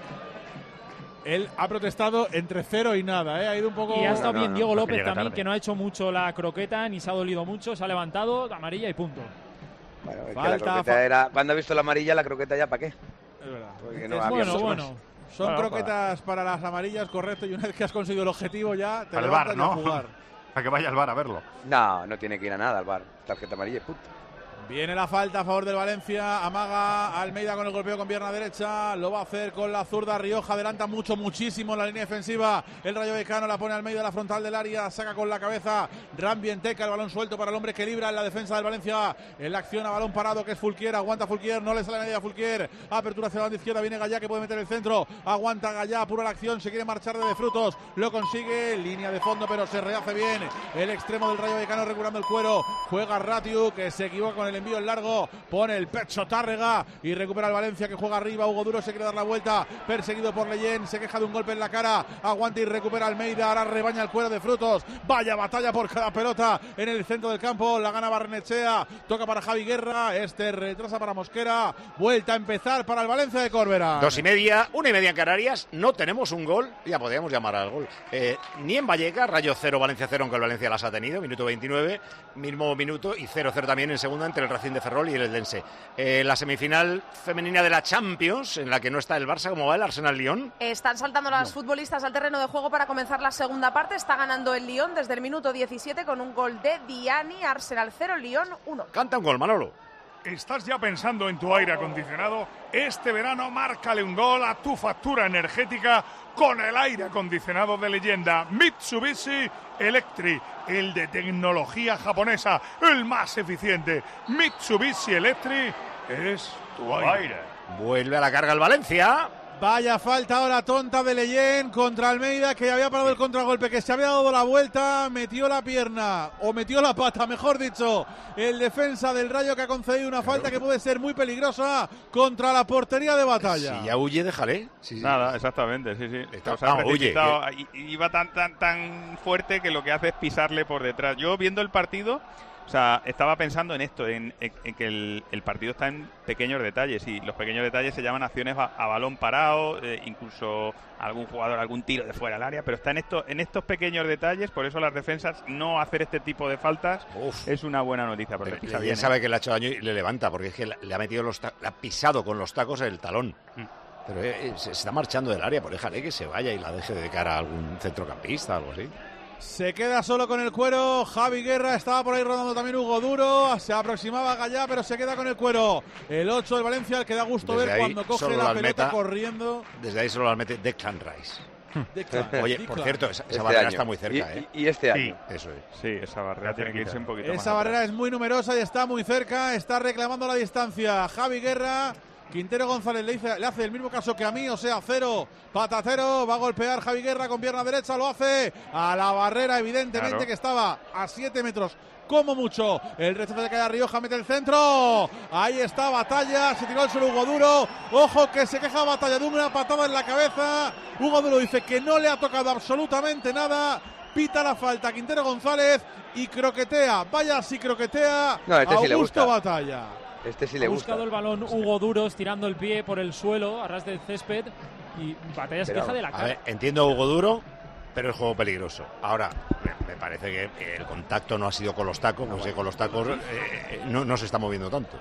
Él ha protestado entre cero y nada, ¿eh? Ha ido un poco... Y ha estado no, bien no, Diego porque López llega también, tarde. que no ha hecho mucho la croqueta, ni se ha dolido mucho, se ha levantado, amarilla y punto. Bueno, es que Falta, la croqueta fa- era... Cuando ha visto la amarilla, la croqueta ya, ¿para qué? Es verdad. Porque no Es- había Bueno, mucho bueno. más. Son Bueno, croquetas para las amarillas, correcto, y una vez que has conseguido el objetivo ya te Al levantas bar, y a ¿no? jugar. Para que vaya al bar a verlo. No, no tiene que ir a nada al bar. Tarjeta amarilla y punto. Viene la falta a favor del Valencia, amaga Almeida con el golpeo con pierna derecha, lo va a hacer con la zurda, Rioja adelanta mucho, muchísimo en la línea defensiva, el Rayo Vallecano la pone Almeida a la frontal del área, saca con la cabeza Rambienteca, el balón suelto para el hombre que libra en la defensa del Valencia, en la acción a balón parado que es Fulquier, aguanta Fulquier, no le sale nadie a Fulquier, apertura hacia la banda izquierda, viene Gallá que puede meter el centro, aguanta Gallá, apura la acción, se quiere marchar de, de frutos, lo consigue, línea de fondo pero se rehace bien, el extremo del Rayo Vallecano recuperando el cuero, juega Ratiu que se equivoca con el envío en largo, pone el pecho Tárrega y recupera el Valencia que juega arriba, Hugo Duro se quiere dar la vuelta, perseguido por Leyen, se queja de un golpe en la cara, aguanta y recupera Almeida, ahora rebaña el cuero de frutos, vaya batalla por cada pelota en el centro del campo, la gana Barrenechea, toca para Javi Guerra, este retrasa para Mosquera, vuelta a empezar para el Valencia de Corberán. Dos y media, una y media en Canarias, no tenemos un gol, ya podríamos llamar al gol, eh, ni en Vallecas, Rayo cero, Valencia cero, aunque el Valencia las ha tenido, minuto veintinueve, mismo minuto, y cero cero también en segunda entre el Racing de Ferrol y el Eldense. Eh, la semifinal femenina de la Champions, en la que no está el Barça, ¿cómo va el Arsenal-Lyon? Están saltando las futbolistas al terreno de juego para comenzar la segunda parte. Está ganando el Lyon desde el minuto diecisiete con un gol de Diani. Arsenal cero, Lyon uno. Canta un gol, Manolo. ¿Estás ya pensando en tu aire acondicionado? Este verano márcale un gol a tu factura energética con el aire acondicionado de leyenda Mitsubishi Electric, el de tecnología japonesa, el más eficiente. Mitsubishi Electric es tu aire. Vuelve a la carga el Valencia. Vaya falta ahora tonta de Leyen contra Almeida, que había parado el contragolpe, que se había dado la vuelta, metió la pierna, o metió la pata, mejor dicho, el defensa del Rayo, que ha concedido una falta que puede ser muy peligrosa contra la portería de Batalla. Si ya huye, déjale. Sí, sí. Nada, exactamente, sí, sí. Está- O sea, no, huye, precipitado, i- iba tan, tan, tan fuerte que lo que hace es pisarle por detrás. Yo viendo el partido, o sea, estaba pensando en esto, en, en- en que el, el partido está en pequeños detalles, y los pequeños detalles se llaman acciones a, a balón parado, eh, incluso algún jugador, algún tiro de fuera del área, pero está en, esto, en estos pequeños detalles, por eso las defensas no hacer este tipo de faltas Uf. es una buena noticia, porque Pero pisa Leyen bien, ¿eh? sabe que le ha hecho daño y le levanta, porque es que le ha metido los ta- le ha pisado con los tacos el talón. Mm. Pero eh, eh, se está marchando del área, pues déjale que se vaya y la deje de cara a algún centrocampista, algo así. Se queda solo con el cuero, Javi Guerra, estaba por ahí rodando también Hugo Duro, se aproximaba Gallá, pero se queda con el cuero. El ocho del Valencia, el que da gusto Desde ver ahí cuando coge solo la las pelota meta. corriendo. Desde ahí solo las mete Declan Rice. Declan, Oye, Declan. por cierto, esa, esa Este barrera año. está muy cerca, Y- ¿eh? y, y este Sí. año. Eso es. Sí, esa barrera tiene que irse un poquito más Esa atrás. barrera es muy numerosa y está muy cerca, está reclamando la distancia. Javi Guerra, Quintero González le, dice- le hace el mismo caso que a mí, o sea, cero, pata cero, va a golpear Javi Guerra con pierna derecha, lo hace a la barrera, evidentemente Claro. que estaba a siete metros. Como mucho, el rechazo de Calle Rioja mete el centro. Ahí está Batalla, se tiró el suelo Hugo Duro. Ojo que se queja Batalla de una patada en la cabeza. Hugo Duro dice que no le ha tocado absolutamente nada. Pita la falta Quintero González y croquetea. Vaya si croquetea. No, este sí le Augusto gusta. Batalla. Este sí Ha le gusta. buscado el balón Hugo Duro, estirando el pie por el suelo, a ras del césped, y Batalla se Pero, queja de la A cara. ver, entiendo a Hugo Duro, pero es juego peligroso. Ahora, me, me parece que el contacto no ha sido con los tacos, no sé, con los tacos eh, no, no se está moviendo tanto.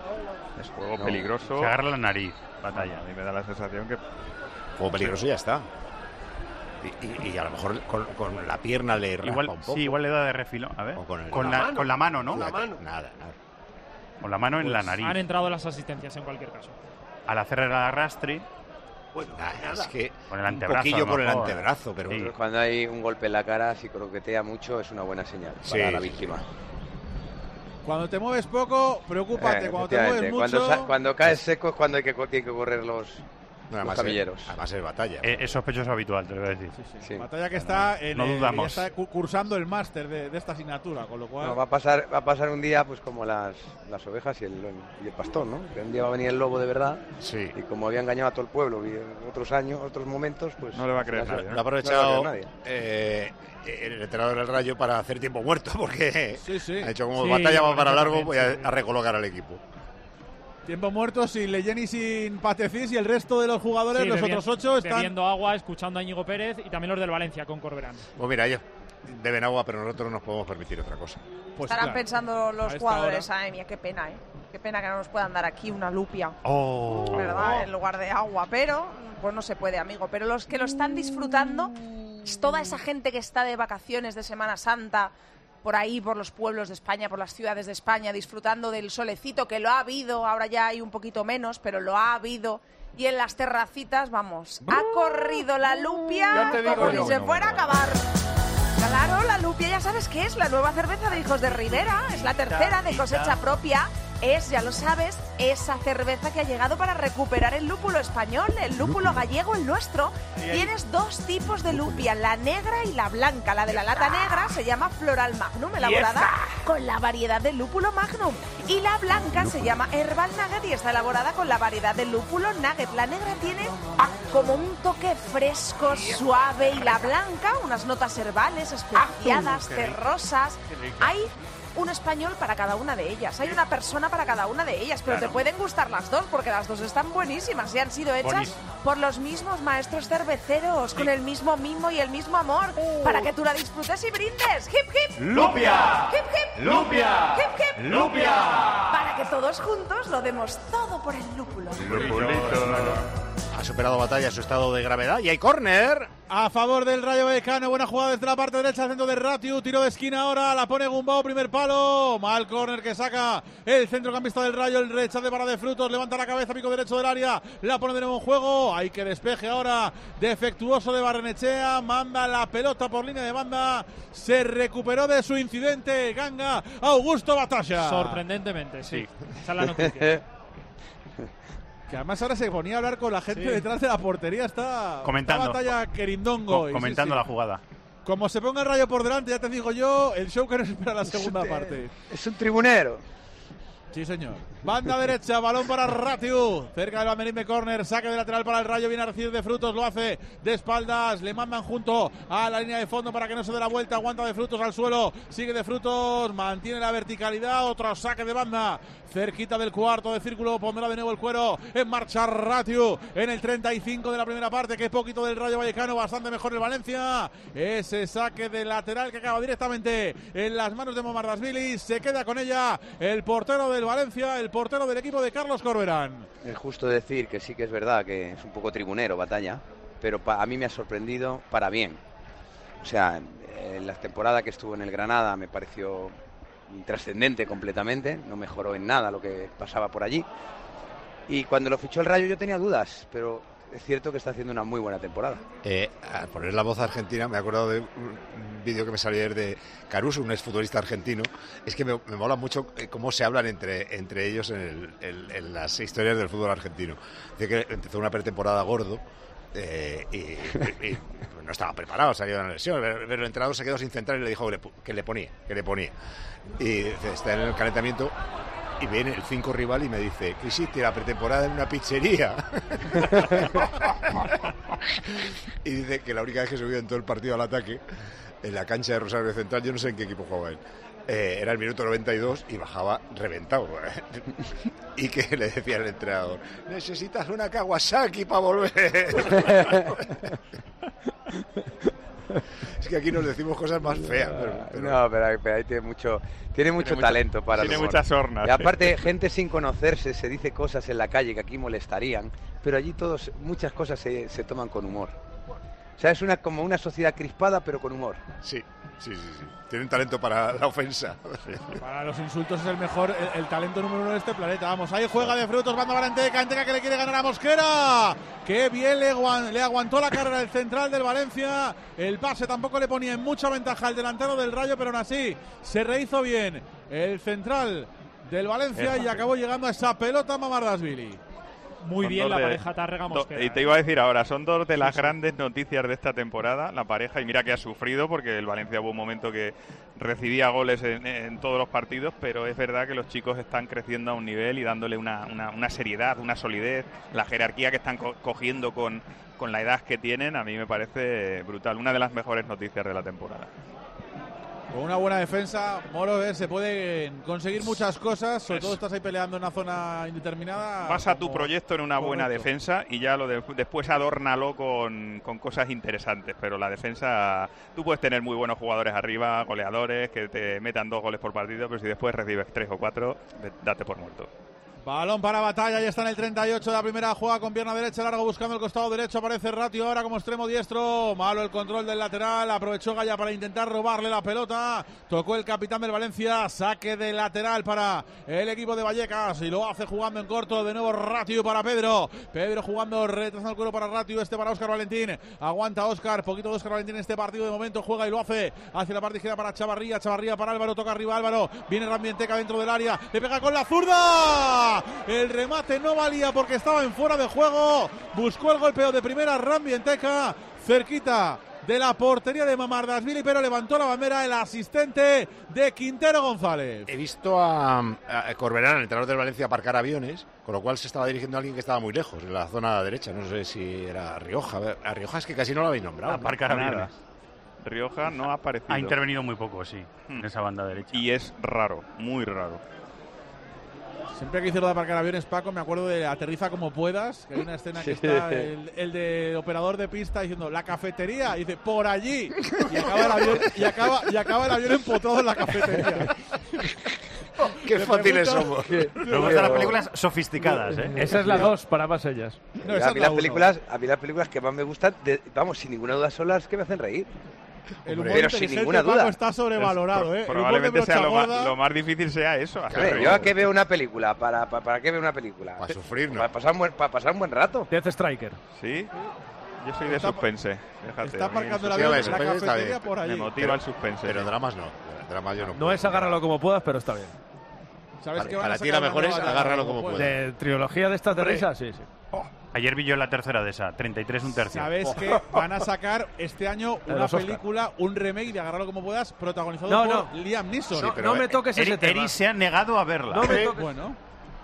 Es juego No. peligroso. Se agarra la nariz, Batalla. A mí me da la sensación que Juego peligroso y ya está. Y, y- y a lo mejor con, con la pierna le raspa Igual, un poco. sí, igual le da de refilón. A ver. O con el- con, Con la, la mano. con la mano, ¿no? Fíjate, Nada, nada. Con la mano en la Pues nariz. han entrado las asistencias en cualquier caso. Al hacer el arrastre, Bueno, nada, es que con el un antebrazo. poquillo a lo con el mejor. antebrazo, pero Sí. Cuando hay un golpe en la cara, si croquetea mucho, es una buena señal Sí, para la sí, víctima. Cuando te mueves poco, preocúpate. Eh, cuando te mueves efectivamente. mucho, Cuando, sa- cuando caes seco es cuando hay que, co- tiene que correr los, No, además, los camilleros. Es, además es Batalla. Eh, es sospechoso habitual, te lo voy a decir. Sí, sí. Sí. Batalla que está, en, no eh, dudamos. ya está cu- cursando el máster de, de esta asignatura, con lo cual... No, va a pasar va a pasar un día pues como las, las ovejas y el, y el pastor, ¿no? Que un día va a venir el lobo de verdad. Sí. Y como había engañado a todo el pueblo y en otros años, otros momentos, pues... No le va a creer no se- nadie, ¿no? Lo ha No aprovechado lo va a creer eh, el entrenador del Rayo para hacer tiempo muerto, porque Sí, sí. ha hecho como Sí, Batalla va para bueno, largo, también, voy a, sí. a recolocar al equipo. Tiempo muerto sin Leyen y sin Patecís y el resto de los jugadores, Sí, los bebi- otros ocho, están... bebiendo agua, escuchando a Íñigo Pérez y también los del Valencia con Corberán. Pues mira, ellos beben agua, pero nosotros no nos podemos permitir otra cosa. Pues Estarán claro. pensando A los esta jugadores, hora- ay mía, qué pena, ¿eh? Qué pena que no nos puedan dar aquí una lupia, Oh. ¿verdad? En lugar de agua, pero pues no se puede, amigo. Pero los que lo están disfrutando es toda esa gente que está de vacaciones de Semana Santa, por ahí, por los pueblos de España, por las ciudades de España, disfrutando del solecito que lo ha habido, ahora ya hay un poquito menos, pero lo ha habido. Y en las terracitas, vamos, ha corrido la lupia Ya te digo como yo. si se Bueno, fuera a bueno, acabar. Claro, la lupia ya sabes qué es, la nueva cerveza de Hijos de Rivera, es la tercera de cosecha propia, es, ya lo sabes, esa cerveza que ha llegado para recuperar el lúpulo español, el lúpulo gallego, el nuestro. Tienes dos tipos de lupia, la negra y la blanca. La de la lata negra se llama Floral Magnum, elaborada con la variedad del lúpulo Magnum. Y la blanca se llama Herbal Nugget y está elaborada con la variedad del lúpulo Nugget. La negra tiene como un toque fresco, suave, y la blanca unas notas herbales, especiadas, terrosas. Hay un español para cada una de ellas, hay una persona para cada una de ellas, pero te pueden gustar las dos porque las dos están buenísimas y han sido hechas Buenísimo. por los mismos maestros cerveceros, con el mismo mimo y el mismo amor, para que tú la disfrutes y brindes. ¡Hip, hip! ¡Lupia! ¡Hip, hip! ¡Lupia! ¡Hip, hip! ¡Lupia! Para que todos juntos lo demos todo por el lúpulo. Ha superado Batalla su estado de gravedad y hay córner. A favor del Rayo Vallecano, buena jugada desde la parte derecha, centro de Ratiu, tiro de esquina ahora, la pone Gumbau, primer palo, mal córner que saca el centrocampista del Rayo, el rechace para De Frutos, levanta la cabeza, pico derecho del área, la pone de nuevo en juego, hay que despeje ahora, defectuoso de Barrenechea, manda la pelota por línea de banda, se recuperó de su incidente, Ganga, Augusto Batalla. Sorprendentemente, sí. Esa es la noticia. Que además ahora se ponía a hablar con la gente Sí. detrás de la portería, está Comentando. está Batalla querindongo. Co- y sí, comentando sí. la jugada. Como se ponga el Rayo por delante, ya te digo yo, el show que nos espera la segunda parte. Es un tribunero. Sí, señor. Banda derecha, balón para Ratiu. Cerca del banderín de córner, saque de lateral para el Rayo. Viene a recibir De Frutos, lo hace de espaldas. Le mandan junto a la línea de fondo para que no se dé la vuelta. Aguanta De Frutos al suelo. Sigue De Frutos, mantiene la verticalidad. Otro saque de banda. Cerquita del cuarto de círculo, pondrá de nuevo el cuero. En marcha Ratiu en el treinta y cinco de la primera parte. Que poquito del Rayo Vallecano, bastante mejor el Valencia. Ese saque de lateral que acaba directamente en las manos de Mamardashvili. Se queda con ella el portero del Valencia, el portero del equipo de Carlos Corberán. Es justo decir que sí que es verdad que es un poco tribunero Batalla, pero pa- a mí me ha sorprendido para bien. O sea, en la temporada que estuvo en el Granada me pareció intrascendente completamente, no mejoró en nada lo que pasaba por allí. Y cuando lo fichó el Rayo yo tenía dudas, pero es cierto que está haciendo una muy buena temporada. Eh, al poner la voz argentina, me he acordado de un un vídeo que me salió ayer de Caruso, un exfutbolista argentino. Es que me, me mola mucho eh, cómo se hablan entre, entre ellos en, el- en- en las historias del fútbol argentino. Dice que empezó una pretemporada gordo eh, y, y- y no estaba preparado, salió de una lesión. Pero el entrenador se quedó sin centrar y le dijo que le, pu- que le ponía, que le ponía. Y dice, está en el calentamiento. Y viene el cinco rival y me dice, ¿qué hiciste la pretemporada en una pizzería? Y dice que la única vez que subió en todo el partido al ataque, en la cancha de Rosario Central, yo no sé en qué equipo jugaba él, eh, era el minuto noventa y dos y bajaba reventado. Y que le decía al entrenador, necesitas una Kawasaki para volver. Es que aquí nos decimos cosas más feas. Pero, pero- No, pero, ahí- pero ahí tiene mucho, tiene mucho mucha- talento para tiene el humor. muchas sornas. Y aparte, gente sin conocerse se dice cosas en la calle que aquí molestarían, pero allí todos, muchas cosas se, se toman con humor. O sea, es una, como una sociedad crispada, pero con humor. Sí, sí, sí, sí. Tienen talento para la ofensa. Para los insultos es el mejor, el, el talento número uno de este planeta. Vamos, ahí juega De Frutos, banda para Anteca, Anteca que le quiere ganar a Mosquera. Qué bien le, aguan- le aguantó la carrera el central del Valencia. El pase tampoco le ponía en mucha ventaja al delantero del Rayo, pero aún así se rehizo bien el central del Valencia y acabó llegando a esa pelota Mamardashvili. muy Son bien dos la de- pareja Tárrega-Mosquera. do- Y te iba a decir ahora, son dos de las grandes noticias de esta temporada, la pareja, y mira que ha sufrido porque el Valencia hubo un momento que recibía goles en, en todos los partidos, pero es verdad que los chicos están creciendo a un nivel y dándole una, una, una seriedad, una solidez, la jerarquía que están co- cogiendo con, con la edad que tienen, a mí me parece brutal, una de las mejores noticias de la temporada. Con una buena defensa, Moro, eh, se pueden conseguir muchas cosas, sobre todo estás ahí peleando en una zona indeterminada. Basa tu como- proyecto en una buena Correcto. defensa y ya lo de- después adórnalo con, con cosas interesantes, pero la defensa, tú puedes tener muy buenos jugadores arriba, goleadores, que te metan dos goles por partido, pero si después recibes tres o cuatro, de- date por muerto. Balón para Batalla, ya está en el treinta y ocho de la primera, juega con pierna derecha, largo buscando el costado derecho, aparece Ratio ahora como extremo diestro, malo el control del lateral, aprovechó Gaya para intentar robarle la pelota, tocó el capitán del Valencia, saque de lateral para el equipo de Vallecas y lo hace jugando en corto, de nuevo Ratio para Pedro, Pedro jugando, retrasando el cuero para Ratio, este para Óscar Valentín, aguanta Óscar, poquito de Óscar Valentín en este partido, de momento juega y lo hace hacia la parte izquierda para Chavarría, Chavarría para Álvaro, toca arriba Álvaro, viene Rambienteca dentro del área, le pega con la zurda. El remate no valía porque estaba en fuera de juego. Buscó el golpeo de primera Rambienteca, cerquita de la portería de Mamardashvili, pero levantó la bandera el asistente de Quintero González. He visto a, a Corberán, el entrenador del Valencia, aparcar aviones, con lo cual se estaba dirigiendo a alguien que estaba muy lejos, en la zona derecha. No sé si era Rioja. A ver, a Rioja es que casi no lo habéis nombrado. ¿no? Aparcar Nada. aviones. Rioja no ha aparecido. Ha intervenido muy poco, sí, en esa banda derecha. Y es raro, muy raro. Siempre que hice lo de aparcar aviones, Paco, me acuerdo de Aterriza como puedas, que hay una escena que Sí. está el, el de operador de pista diciendo la cafetería, y dice por allí, y acaba el avión, y acaba, y acaba el avión empotrado en la cafetería. Qué Me fáciles pregunto- somos. Me gustan las películas sofisticadas, ¿eh? Esa es la dos para más ellas. No, a, esa es mí la las uno. películas, a mí las películas que más me gustan, de- vamos, sin ninguna duda, son las que me hacen reír. El Hombre, humor pero sin inteligente, ninguna Paco, duda. está sobrevalorado, ¿eh? El humor de Probablemente sea lo más, Brocha lo Gorda- más difícil sea eso. hacer Hombre, reír. yo a qué veo una película, para, para, para qué veo una película. Para sufrir, ¿no? Para pasar un buen, para pasar un buen rato. Death Striker. ¿Sí? Yo soy de Está- suspense. Fíjate, Está a mí aparcando el Sí, avión hombre, en la suspense está cafetería bien. por me allí. motiva el suspense. Pero dramas no. Dramas yo no No puedo. es agárralo como puedas, pero está bien. ¿Sabes Para- que van a para ti sacar la mejor una es nueva agárralo llave, como puedas. De trilogía de estas de risa, sí, sí. Ayer vi yo la tercera de esa, treinta y tres un tercio. ¿Sabes que van a sacar este año De una los Oscar. película, un remake de Agárralo como puedas, protagonizado No, por no. Liam Neeson? No, pero, no me eh, toques ese Eri, tema. Eri se ha negado a verla. No me Eh, toques. Bueno,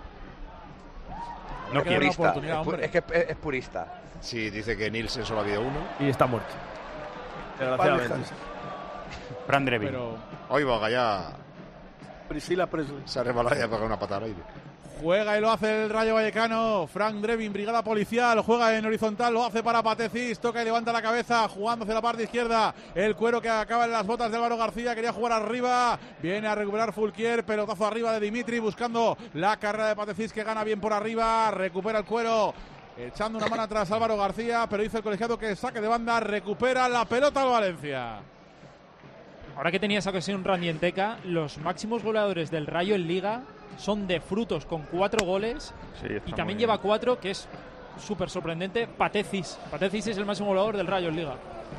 No Hay que quiere. dar una Purista, oportunidad, es, pu- hombre. es que es, es purista. Sí, dice que Nielsen solo ha habido uno. Y está muerto. Desgraciadamente. Fran Drevin. pero Hoy va ya. Priscila Presley. Se ha rebalado y ha pegado una patada al aire. juega y lo hace el Rayo Vallecano. Frank Drevin, brigada policial, juega en horizontal, lo hace para Patecis, toca y levanta la cabeza, jugando hacia la parte izquierda. El cuero que acaba en las botas de Álvaro García, quería jugar arriba, viene a recuperar Fulquier, pelotazo arriba de Dimitri, buscando la carrera de Patecis que gana bien por arriba, recupera el cuero. Echando una mano atrás Álvaro García, pero dice el colegiado que saque de banda, recupera la pelota al Valencia. Ahora que tenía esa ocasión Randienteca, los máximos goleadores del Rayo en Liga son de Frutos con cuatro goles Sí, está y también muy lleva bien. cuatro, que es súper sorprendente, Patecis. Patecis es el máximo goleador del Rayo en Liga.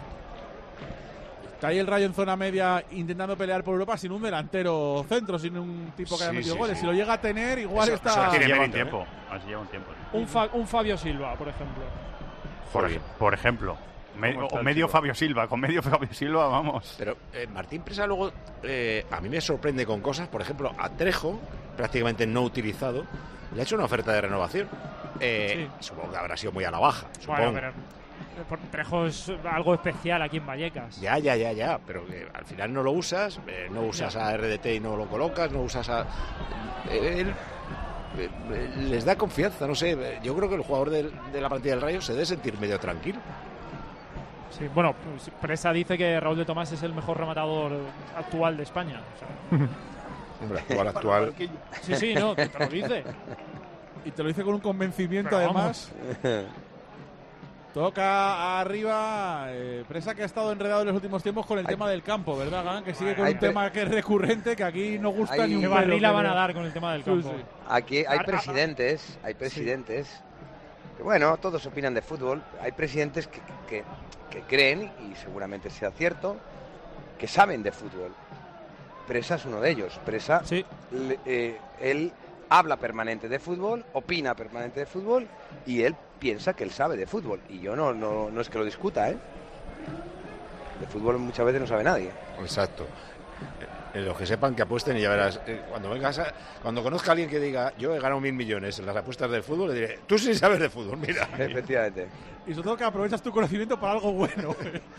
Está ahí el Rayo en zona media intentando pelear por Europa sin un delantero centro, sin un tipo que haya Sí, metido sí, goles. sí. Si lo llega a tener, igual Eso- está... eso tiene Así lleva un mérito, tiempo. Así lleva un tiempo. Un, Fa- un Fabio Silva, por ejemplo. Por, Joder. ej- por ejemplo. Me- ¿Cómo está o el medio chico? Fabio Silva. Con medio Fabio Silva, vamos. Pero eh, Martín Presa luego eh, a mí me sorprende con cosas. Por ejemplo, a Trejo, prácticamente no utilizado, le ha hecho una oferta de renovación. Eh, Supongo que habrá sido muy a la baja. Bueno, Supongo. pero por- Trejo es algo especial aquí en Vallecas. Ya, ya, ya, ya. Pero que al final no lo usas, eh, no usas a R D T y no lo colocas, no usas a. eh, él, eh, eh, les da confianza, no sé. eh, Yo creo que el jugador del- de la plantilla del Rayo se debe sentir medio tranquilo. Sí, bueno, pues Presa dice que Raúl de Tomás es el mejor rematador actual de España. O sea, Hombre, actual, actual. sí, sí, no, te lo dice. Y te lo dice con un convencimiento, Pero además. Toca arriba, eh, Presa que ha estado enredado en los últimos tiempos con el Hay- tema del campo, ¿verdad, Gan? Que sigue con Hay un pre- tema que es recurrente, que aquí no gusta Hay- ni un Qué pelo barrila que van a vea. dar con el tema del Sí, campo. sí. Aquí hay Ah, ah, presidentes, hay presidentes, que bueno, todos opinan de fútbol, hay presidentes que, que, que creen, y seguramente sea cierto, que saben de fútbol. Presa es uno de ellos. Presa, Sí. le- eh, él habla permanente de fútbol, opina permanente de fútbol y él piensa que él sabe de fútbol. Y yo no, no, no es que lo discuta, ¿eh? De fútbol muchas veces no sabe nadie. Exacto. Eh, los que sepan que apuesten y ya verás. Eh, cuando vengas a, cuando conozca a alguien que diga yo he ganado mil millones en las apuestas del fútbol, le diré, tú sí sabes de fútbol, mira. Efectivamente. Y sobre todo que aprovechas tu conocimiento para algo bueno.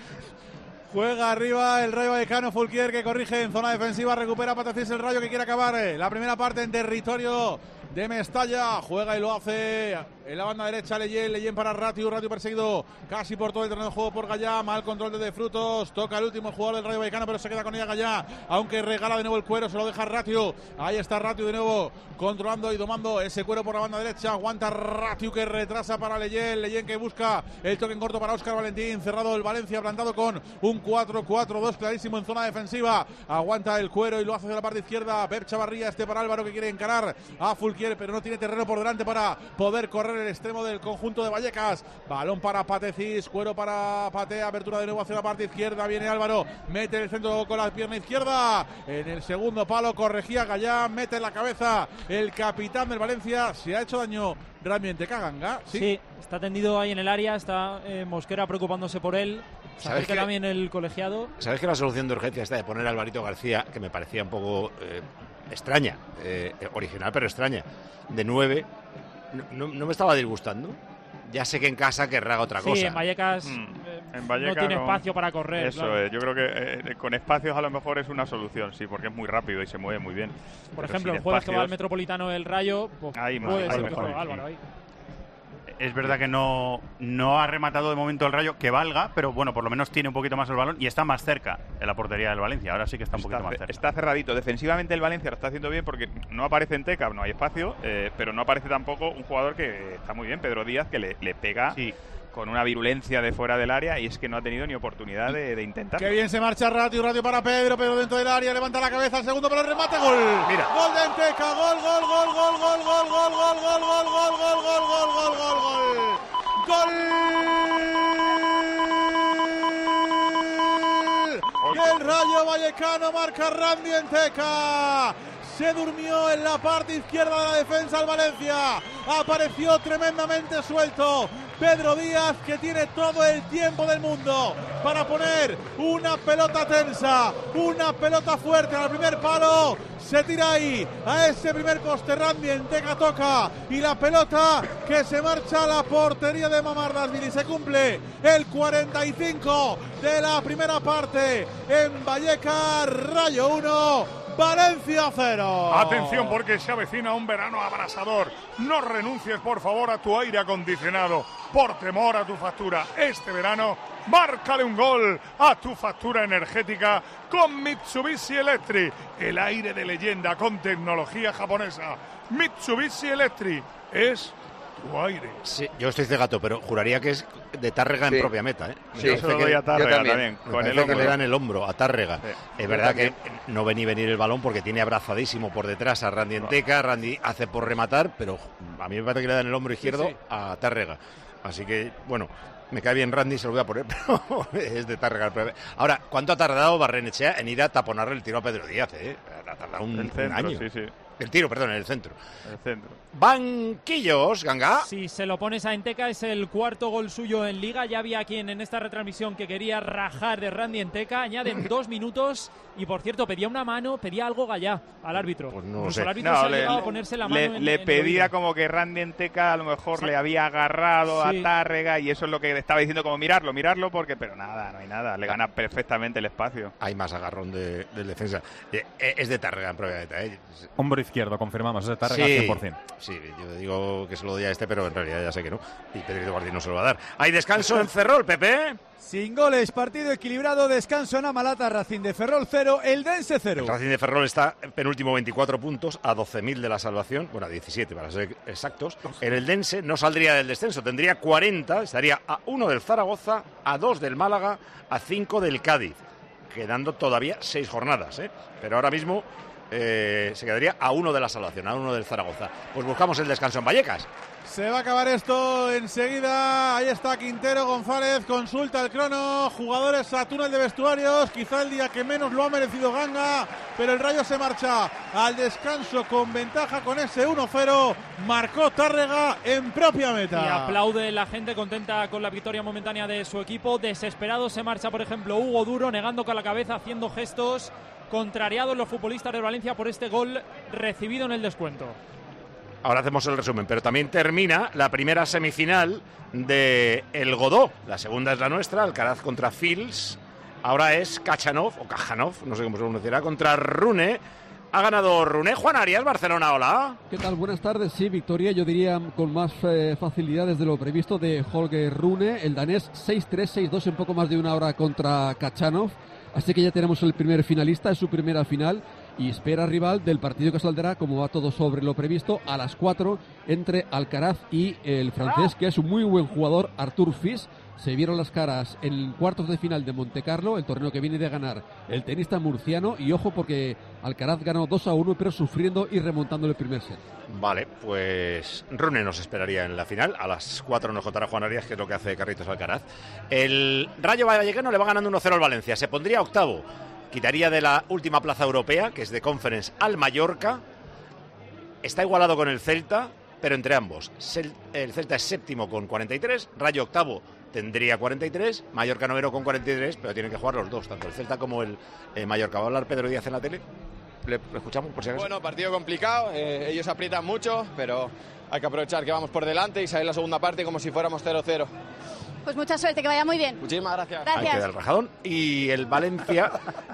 Juega arriba el Rayo Vallecano, Fulquier que corrige en zona defensiva, recupera Patacís el Rayo que quiere acabar la primera parte en territorio de Mestalla, juega y lo hace en la banda derecha Leyen, Leyen para Ratiu, Ratiu perseguido casi por todo el terreno de juego por Gallá, mal control de De Frutos, toca el último jugador del Rayo Vallecano pero se queda con ella Gallá, aunque regala de nuevo el cuero, se lo deja Ratiu, ahí está Ratiu de nuevo controlando y domando ese cuero por la banda derecha, aguanta Ratiu que retrasa para Leyen, Leyen que busca el toque en corto para Óscar Valentín, cerrado el Valencia, plantado con un cuatro cuatro dos clarísimo en zona defensiva, aguanta el cuero y lo hace de la parte izquierda, Pep Chavarría, este para Álvaro que quiere encarar a Fulquier pero no tiene terreno por delante para poder correr el extremo del conjunto de Vallecas, balón para Patecís, cuero para Pate, apertura de nuevo hacia la parte izquierda, viene Álvaro, mete el centro con la pierna izquierda, en el segundo palo corregía Gallá, mete en la cabeza el capitán del Valencia, se ha hecho daño realmente Caganga, ¿sí? Sí, está tendido ahí en el área, está eh, Mosquera preocupándose por él, ¿sabes que también el colegiado? ¿Sabes que la solución de urgencia está de poner a Alvarito García, que me parecía un poco eh, extraña, eh, original pero extraña, de nueve, no, no, no me estaba disgustando? Ya sé que en casa querrá otra sí, cosa. Sí, en Vallecas, mm. eh, en Vallecas no tiene con... espacio para correr. Eso claro. es, yo creo que eh, con espacios a lo mejor es una solución, sí, porque es muy rápido y se mueve muy bien. Por Pero ejemplo, sin el jueves espacios... que va al Metropolitano el Rayo, pues ahí puede más, ser ahí que mejor, juegue Álvaro sí. ahí. Es verdad que no, no ha rematado de momento el Rayo, que valga, pero bueno, por lo menos tiene un poquito más el balón y está más cerca en la portería del Valencia. Ahora sí que está un está, poquito más cerca. Está cerradito. Defensivamente el Valencia lo está haciendo bien porque no aparece en Teca, no hay espacio, eh, pero no aparece tampoco un jugador que está muy bien, Pedro Díaz, que le, le pega sí. con una virulencia de fuera del área y es que no ha tenido ni oportunidad de, de intentar. Qué bien se marcha Ratiu, Ratiu para Pedro, Pedro dentro del área, levanta la cabeza, el segundo para el remate, gol. Mira. Gol de Enteca, gol, gol, gol, gol, gol, gol, gol, gol, gol, gol, gol, gol, gol, gol, gol, gol, gol. Gol del Rayo Vallecano, marca Randy Enteca. Se durmió en la parte izquierda de la defensa del Valencia. Apareció tremendamente suelto Pedro Díaz, que tiene todo el tiempo del mundo para poner una pelota tensa, una pelota fuerte al primer palo. Se tira ahí a ese primer poste, Randy Enteca toca y la pelota que se marcha a la portería de Mamardasvili. Se cumple el cuarenta y cinco de la primera parte en Vallecas. Rayo uno, Valencia cero. Atención porque se avecina un verano abrasador. No renuncies por favor a tu aire acondicionado por temor a tu factura. Este verano márcale un gol a tu factura energética con Mitsubishi Electric, el aire de leyenda con tecnología japonesa. Mitsubishi Electric es tu aire. Sí, yo estoy cegato, pero juraría que es de Tárrega en sí. propia meta, ¿eh? Sí, yo se lo doy a Tárrega también. Me Con el parece que hombro. le dan el hombro a Tárrega. Sí. Es verdad que no ve ni venir el balón porque tiene abrazadísimo por detrás a Randy Enteca. Randy hace por rematar, pero a mí me parece que le dan el hombro izquierdo sí, sí. a Tárrega. Así que, bueno, me cae bien Randy, se lo voy a poner, pero es de Tárrega. Ahora, ¿cuánto ha tardado Barrenechea en ir a taponarle el tiro a Pedro Díaz? Eh? Ha tardado un, el centro, un año. Sí, sí. El tiro, perdón, en el centro. El centro. Banquillos, Ganga. Si se lo pones a Enteca, es el cuarto gol suyo en Liga. Ya había quien en esta retransmisión que quería rajar de Randy Enteca. Añaden dos minutos y, por cierto, pedía una mano, pedía algo Gallá al árbitro. Pues no Incluso sé. el árbitro No, se ha le, llegado a ponerse la mano le, en, le en pedía el como que Randy Enteca a lo mejor sí. le había agarrado sí. a Tárrega y eso es lo que le estaba diciendo, como mirarlo, mirarlo, porque pero nada, no hay nada, le gana perfectamente el espacio. Hay más agarrón de, del defensa. Eh, es de Tárrega en propia meta, ¿eh? Hombro izquierdo, confirmamos, es de Tárrega sí, cien por ciento. Sí, yo digo que se lo doy a este, pero en realidad ya sé que no. Y Pedrito Guardín no se lo va a dar. Hay descanso en Ferrol, Pepe. Sin goles, partido equilibrado, descanso en Amalata, Racing de Ferrol cero, Eldense cero. El Racing de Ferrol está en penúltimo, veinticuatro puntos, a doce mil de la salvación, bueno, a diecisiete para ser exactos. El Eldense no saldría del descenso, tendría cuarenta, estaría a uno del Zaragoza, a dos del Málaga, a cinco del Cádiz, quedando todavía seis jornadas, ¿eh? Pero ahora mismo eh, se quedaría a uno de la salvación, a uno del Zaragoza. Pues buscamos el descanso en Vallecas. Se va a acabar esto enseguida. Ahí está Quintero González, consulta el crono. Jugadores a túnel de vestuarios. Quizá el día que menos lo ha merecido Ganga, pero el Rayo se marcha al descanso con ventaja con ese uno cero. Marcó Tárrega en propia meta. Y aplaude la gente contenta con la victoria momentánea de su equipo. Desesperado se marcha, por ejemplo, Hugo Duro, negando con la cabeza, haciendo gestos. Contrariados los futbolistas de Valencia por este gol recibido en el descuento. Ahora hacemos el resumen, pero también termina la primera semifinal de el Godó. La segunda es la nuestra, Alcaraz contra Fils. Ahora es Kachanov, o Kajanov, no sé cómo se pronunciará, contra Rune. Ha ganado Rune. Juan Arias, Barcelona, hola. ¿Qué tal? Buenas tardes. Sí, victoria, yo diría, con más eh, facilidades de lo previsto de Holger Rune. El danés seis tres, seis dos en poco más de una hora contra Kachanov. Así que ya tenemos el primer finalista, es su primera final. Y espera rival del partido que saldrá, como va todo sobre lo previsto, a las cuatro entre Alcaraz y el francés, que es un muy buen jugador, Arthur Fils. Se vieron las caras en cuartos de final de Montecarlo, el torneo que viene de ganar el tenista murciano. Y ojo, porque Alcaraz ganó dos a uno, pero sufriendo y remontando el primer set. Vale, pues Rune nos esperaría en la final. A las cuatro nos contará Juan Arias, que es lo que hace Carlitos Alcaraz. El Rayo Vallecano le va ganando uno cero al Valencia. Se pondría octavo. Quitaría de la última plaza europea, que es de Conference, al Mallorca. Está igualado con el Celta, pero entre ambos. El Celta es séptimo con cuarenta y tres, Rayo octavo tendría cuarenta y tres, Mallorca noveno con cuarenta y tres, pero tienen que jugar los dos, tanto el Celta como el eh, Mallorca. ¿Va a hablar Pedro Díaz en la tele? ¿Le escuchamos por si acaso? Bueno, partido complicado, eh, ellos aprietan mucho, pero hay que aprovechar que vamos por delante y salir la segunda parte como si fuéramos cero cero. Pues mucha suerte, que vaya muy bien. Muchísimas gracias. Gracias. Ahí queda el rajadón. Y el Valencia,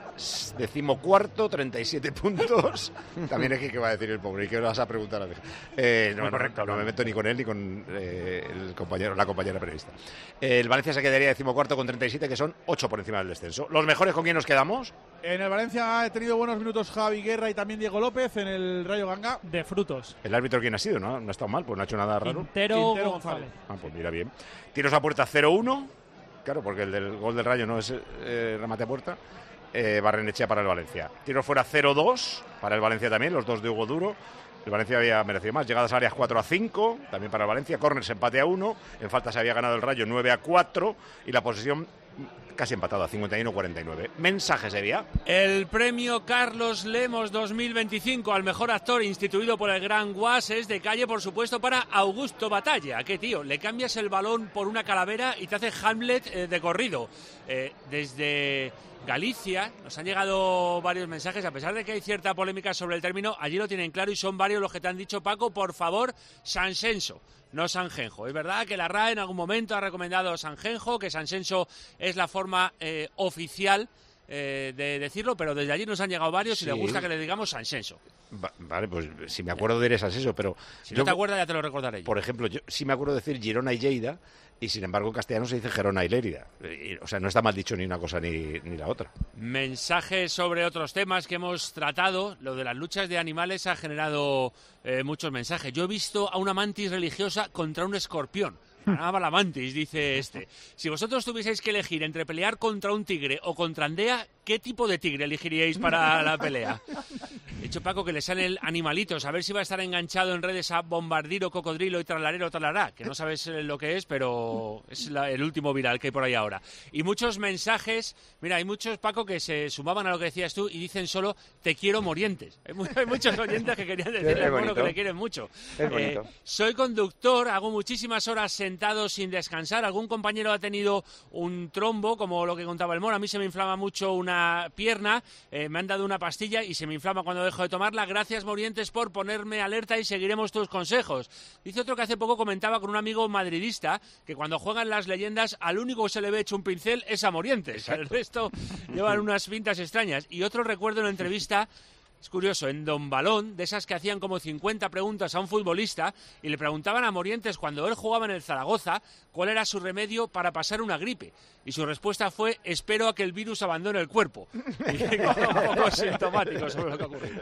decimocuarto, treinta y siete puntos. También es que qué va a decir el pobre, y qué vas a preguntar a eh, no, no, correcto, no, no me meto ni con él ni con eh, el compañero, la compañera periodista. El Valencia se quedaría decimocuarto con treinta y siete, que son ocho por encima del descenso. ¿Los mejores con quién nos quedamos? En el Valencia ha tenido buenos minutos Javi Guerra y también Diego López. En el Rayo Ganga, de frutos. ¿El árbitro quién ha sido? No, no ha estado mal, pues no ha hecho nada raro. Quintero, Quintero González. Ah, pues mira bien. Tiros a puerta cero uno. Claro, porque el del gol del Rayo no es eh, remate a puerta. Eh, Barrenechea para el Valencia. Tiros fuera cero dos para el Valencia también, los dos de Hugo Duro. El Valencia había merecido más. Llegadas a áreas cuatro a cinco, también para el Valencia. Corners empate a uno. En falta se había ganado el Rayo nueve a cuatro. Y la posesión casi empatada, cincuenta y uno a cuarenta y nueve. Mensajes de vía. El premio Carlos Lemos dos mil veinticinco al mejor actor instituido por el Gran Guas es de calle, por supuesto, para Augusto Batalla. ¿Qué tío? Le cambias el balón por una calavera y te hace Hamlet eh, de corrido. Eh, desde Galicia nos han llegado varios mensajes, a pesar de que hay cierta polémica sobre el término, allí lo tienen claro y son varios los que te han dicho, Paco, por favor, Sanxenxo, no Sanjenjo. Es verdad que la R A E en algún momento ha recomendado Sanjenjo, que Sanxenxo es la forma eh, oficial eh, de decirlo, pero desde allí nos han llegado varios Sí. y les gusta que le digamos Sanxenxo. Va, vale, pues si me acuerdo diré eso, pero... Si no te acuerdas ya te lo recordaré yo. Por ejemplo, yo sí me acuerdo de decir Girona y Lleida, y sin embargo en castellano se dice Gerona y Lérida. Y, o sea, no está mal dicho ni una cosa ni, ni la otra. Mensajes sobre otros temas que hemos tratado. Lo de las luchas de animales ha generado eh, muchos mensajes. Yo he visto a una mantis religiosa contra un escorpión. Ganaba la mantis, dice este. Si vosotros tuvieseis que elegir entre pelear contra un tigre o contra Andea, ¿qué tipo de tigre elegiríais para la pelea? He dicho, Paco, que le salen animalitos, a ver si va a estar enganchado en redes a bombardiro, cocodrilo y tralarero, tralará, que no sabes lo que es, pero es la, el último viral que hay por ahí ahora. Y muchos mensajes, mira, hay muchos, Paco, que se sumaban a lo que decías tú y dicen solo, te quiero, Morientes. Hay, muy, hay muchos oyentes que querían decirle al mono que le quieren mucho. Es bonito. Eh, soy conductor, hago muchísimas horas sentado sin descansar. Algún compañero ha tenido un trombo, como lo que contaba el mono. A mí se me inflama mucho una pierna, eh, me han dado una pastilla y se me inflama cuando dejo de tomarla. Gracias, Morientes, por ponerme alerta y seguiremos tus consejos. Dice otro que hace poco comentaba con un amigo madridista que cuando juegan las leyendas al único que se le ve hecho un pincel es a Morientes. Exacto. El resto llevan unas pintas extrañas. Y otro recuerdo en una entrevista, es curioso, en Don Balón, de esas que hacían como cincuenta preguntas a un futbolista y le preguntaban a Morientes cuando él jugaba en el Zaragoza cuál era su remedio para pasar una gripe. Y su respuesta fue, espero a que el virus abandone el cuerpo. Y un poco sintomático sobre lo que ha ocurrido.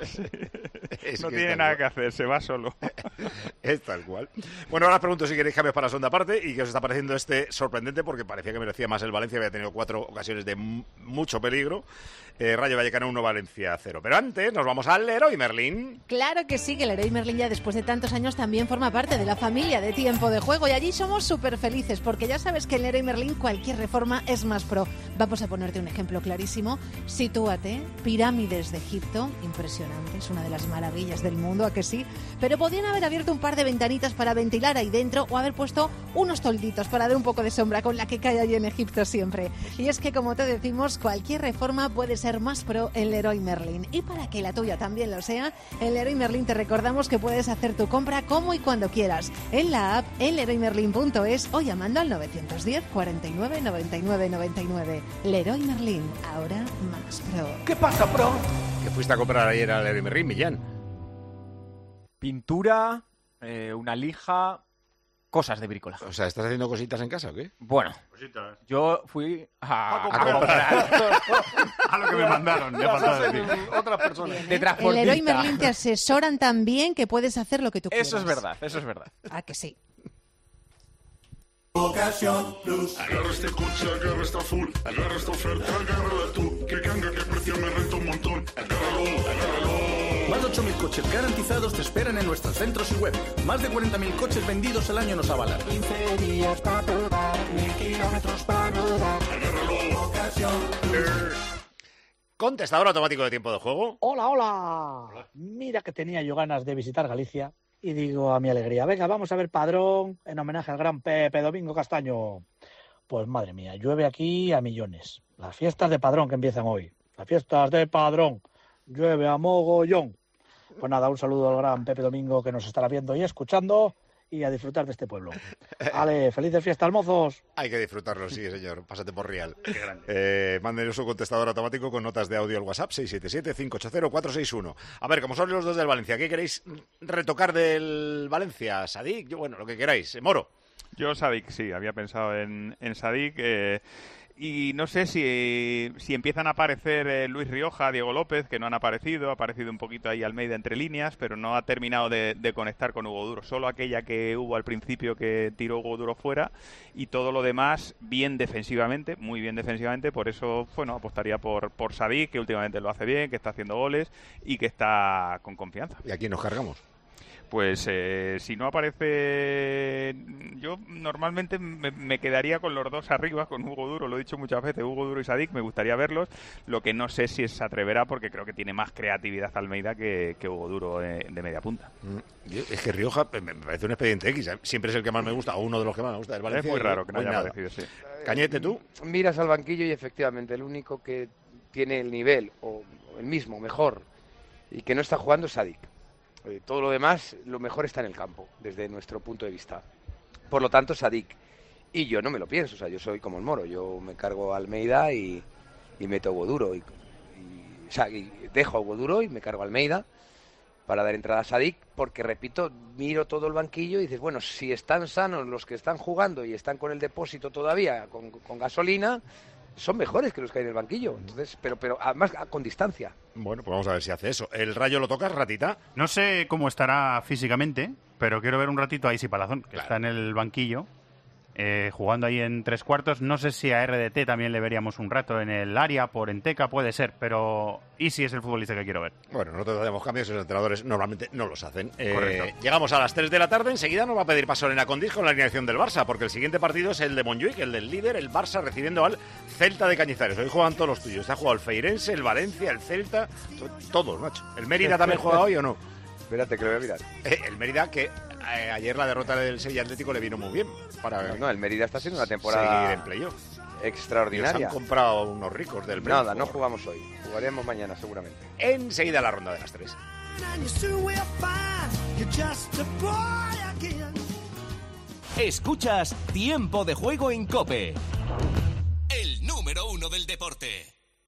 Es no que tiene nada que hacer, se va solo. Es tal cual. Bueno, ahora os pregunto si queréis cambios para la segunda parte y qué os está pareciendo este sorprendente, porque parecía que merecía más el Valencia, había tenido cuatro ocasiones de m- mucho peligro. Eh, Rayo Vallecano uno, Valencia cero. Pero antes nos vamos vamos al Leroy Merlin. Claro que sí, que el Leroy Merlin ya después de tantos años también forma parte de la familia de Tiempo de Juego y allí somos súper felices porque ya sabes que en Leroy Merlin cualquier reforma es más pro. Vamos a ponerte un ejemplo clarísimo. Sitúate, pirámides de Egipto, impresionante, es una de las maravillas del mundo, ¿a que sí? Pero podían haber abierto un par de ventanitas para ventilar ahí dentro o haber puesto unos tolditos para dar un poco de sombra con la que cae allí en Egipto siempre. Y es que, como te decimos, cualquier reforma puede ser más pro en Leroy Merlin. Y para que la tuya también lo sea, en Leroy Merlin te recordamos que puedes hacer tu compra como y cuando quieras, en la app, en leroy merlin punto es o llamando al nueve diez, cuarenta y nueve, noventa y nueve, noventa y nueve. Leroy Merlin, ahora más pro. ¿Qué pasa, pro? ¿Qué fuiste a comprar ayer al Leroy Merlin, Millán? Pintura, eh, una lija, cosas de bricolaje. O sea, ¿estás haciendo cositas en casa o qué? Bueno, Cositas. yo fui a, A comprar. A lo que me mandaron. me ha Las faltado hacen decir. otras personas. de El transportista. Leroy Merlin te asesoran tan bien que puedes hacer lo que tú quieras. Eso es verdad, eso es verdad. ¿A que sí? Ocasión Plus. Agarra este coche, agarra esta full, agarra esta oferta, agárrala tú. Que ganga, que precio me renta un montón. Agárralo, agárralo. Más de ocho mil coches garantizados te esperan en nuestros centros y web. Más de cuarenta mil coches vendidos al año nos avalan. quince días para probar, mil kilómetros para rodar. Agárralo, Ocasión Plus. Contestador automático de Tiempo de Juego. Hola, hola. Mira que tenía yo ganas de visitar Galicia y digo a mi alegría, venga, vamos a ver Padrón en homenaje al gran Pepe Domingo Castaño. Pues madre mía, llueve aquí a millones. Las fiestas de Padrón que empiezan hoy. Las fiestas de Padrón. Llueve a mogollón. Pues nada, un saludo al gran Pepe Domingo que nos estará viendo y escuchando y a disfrutar de este pueblo. Vale, felices fiestas, mozos. Hay que disfrutarlo, sí, señor. Pásate por real. Eh, mándenos su contestador automático con notas de audio al WhatsApp seis siete siete, cinco ocho cero, cuatro seis uno. A ver, como son los dos del Valencia, ¿qué queréis retocar del Valencia? Sadik, yo, bueno, lo que queráis. Moro. Yo Sadik, sí, había pensado en, en Sadik. Eh, y no sé si, si empiezan a aparecer eh, Luis Rioja, Diego López, que no han aparecido. Ha aparecido un poquito ahí Almeida entre líneas, pero no ha terminado de, de conectar con Hugo Duro. Solo aquella que hubo al principio que tiró Hugo Duro fuera. Y todo lo demás bien defensivamente, muy bien defensivamente. Por eso, bueno, apostaría por, por Sadik, que últimamente lo hace bien, que está haciendo goles y que está con confianza. ¿Y a quién nos cargamos? Pues eh, si no aparece, yo normalmente me, me quedaría con los dos arriba, con Hugo Duro, lo he dicho muchas veces, Hugo Duro y Sadik, me gustaría verlos, lo que no sé si se atreverá porque creo que tiene más creatividad Almeida que, que Hugo Duro de, de media punta. Yo, es que Rioja me parece un expediente X, ¿eh? Siempre es el que más me gusta, o uno de los que más me gusta del Valencia. Es muy raro que no pues haya nada. aparecido, sí. Cañete, ¿tú? Miras al banquillo y efectivamente el único que tiene el nivel, o el mismo, mejor, y que no está jugando es Sadik. Eh, todo lo demás, lo mejor está en el campo, desde nuestro punto de vista. Por lo tanto, Sadik. Y yo no me lo pienso, o sea, yo soy como el Moro. Yo me cargo a Almeida y, y meto a Hugo Duro. Y, y, o sea, y dejo a Hugo Duro y me cargo a Almeida para dar entrada a Sadik, porque, repito, miro todo el banquillo y dices, bueno, si están sanos los que están jugando y están con el depósito todavía, con, con gasolina, son mejores que los que hay en el banquillo. Entonces, pero, pero además con distancia. Bueno, pues vamos a ver si hace eso. ¿El Rayo lo toca, Ratita? No sé cómo estará físicamente, pero quiero ver un ratito a Isi Palazón, que Claro. está en el banquillo, eh, jugando ahí en tres cuartos. No sé si a R D T también le veríamos un rato en el área, por Enteca, puede ser, pero Isi es el futbolista que quiero ver. Bueno, nosotros hacemos cambios y los entrenadores normalmente no los hacen. Eh, Correcto. Llegamos a las tres de la tarde, enseguida nos va a pedir paso Elena Condis con la alineación del Barça, porque el siguiente partido es el de Montjuic, el del líder, el Barça recibiendo al Celta de Cañizares. Hoy juegan todos los tuyos. Está jugado el Feirense, el Valencia, el Celta, to- todos, macho. ¿El Mérida también juega hoy o no? Espérate que lo voy a mirar. Eh, el Mérida, que eh, ayer la derrota del Sevilla Atlético le vino muy bien. Para No, no, el Mérida está haciendo una temporada seguir en playoff. extraordinaria. Y os han comprado unos ricos del Nada, Brentford. no jugamos hoy. Jugaremos mañana seguramente. Enseguida la ronda de las tres. Escuchas Tiempo de Juego en COPE. El número uno del deporte.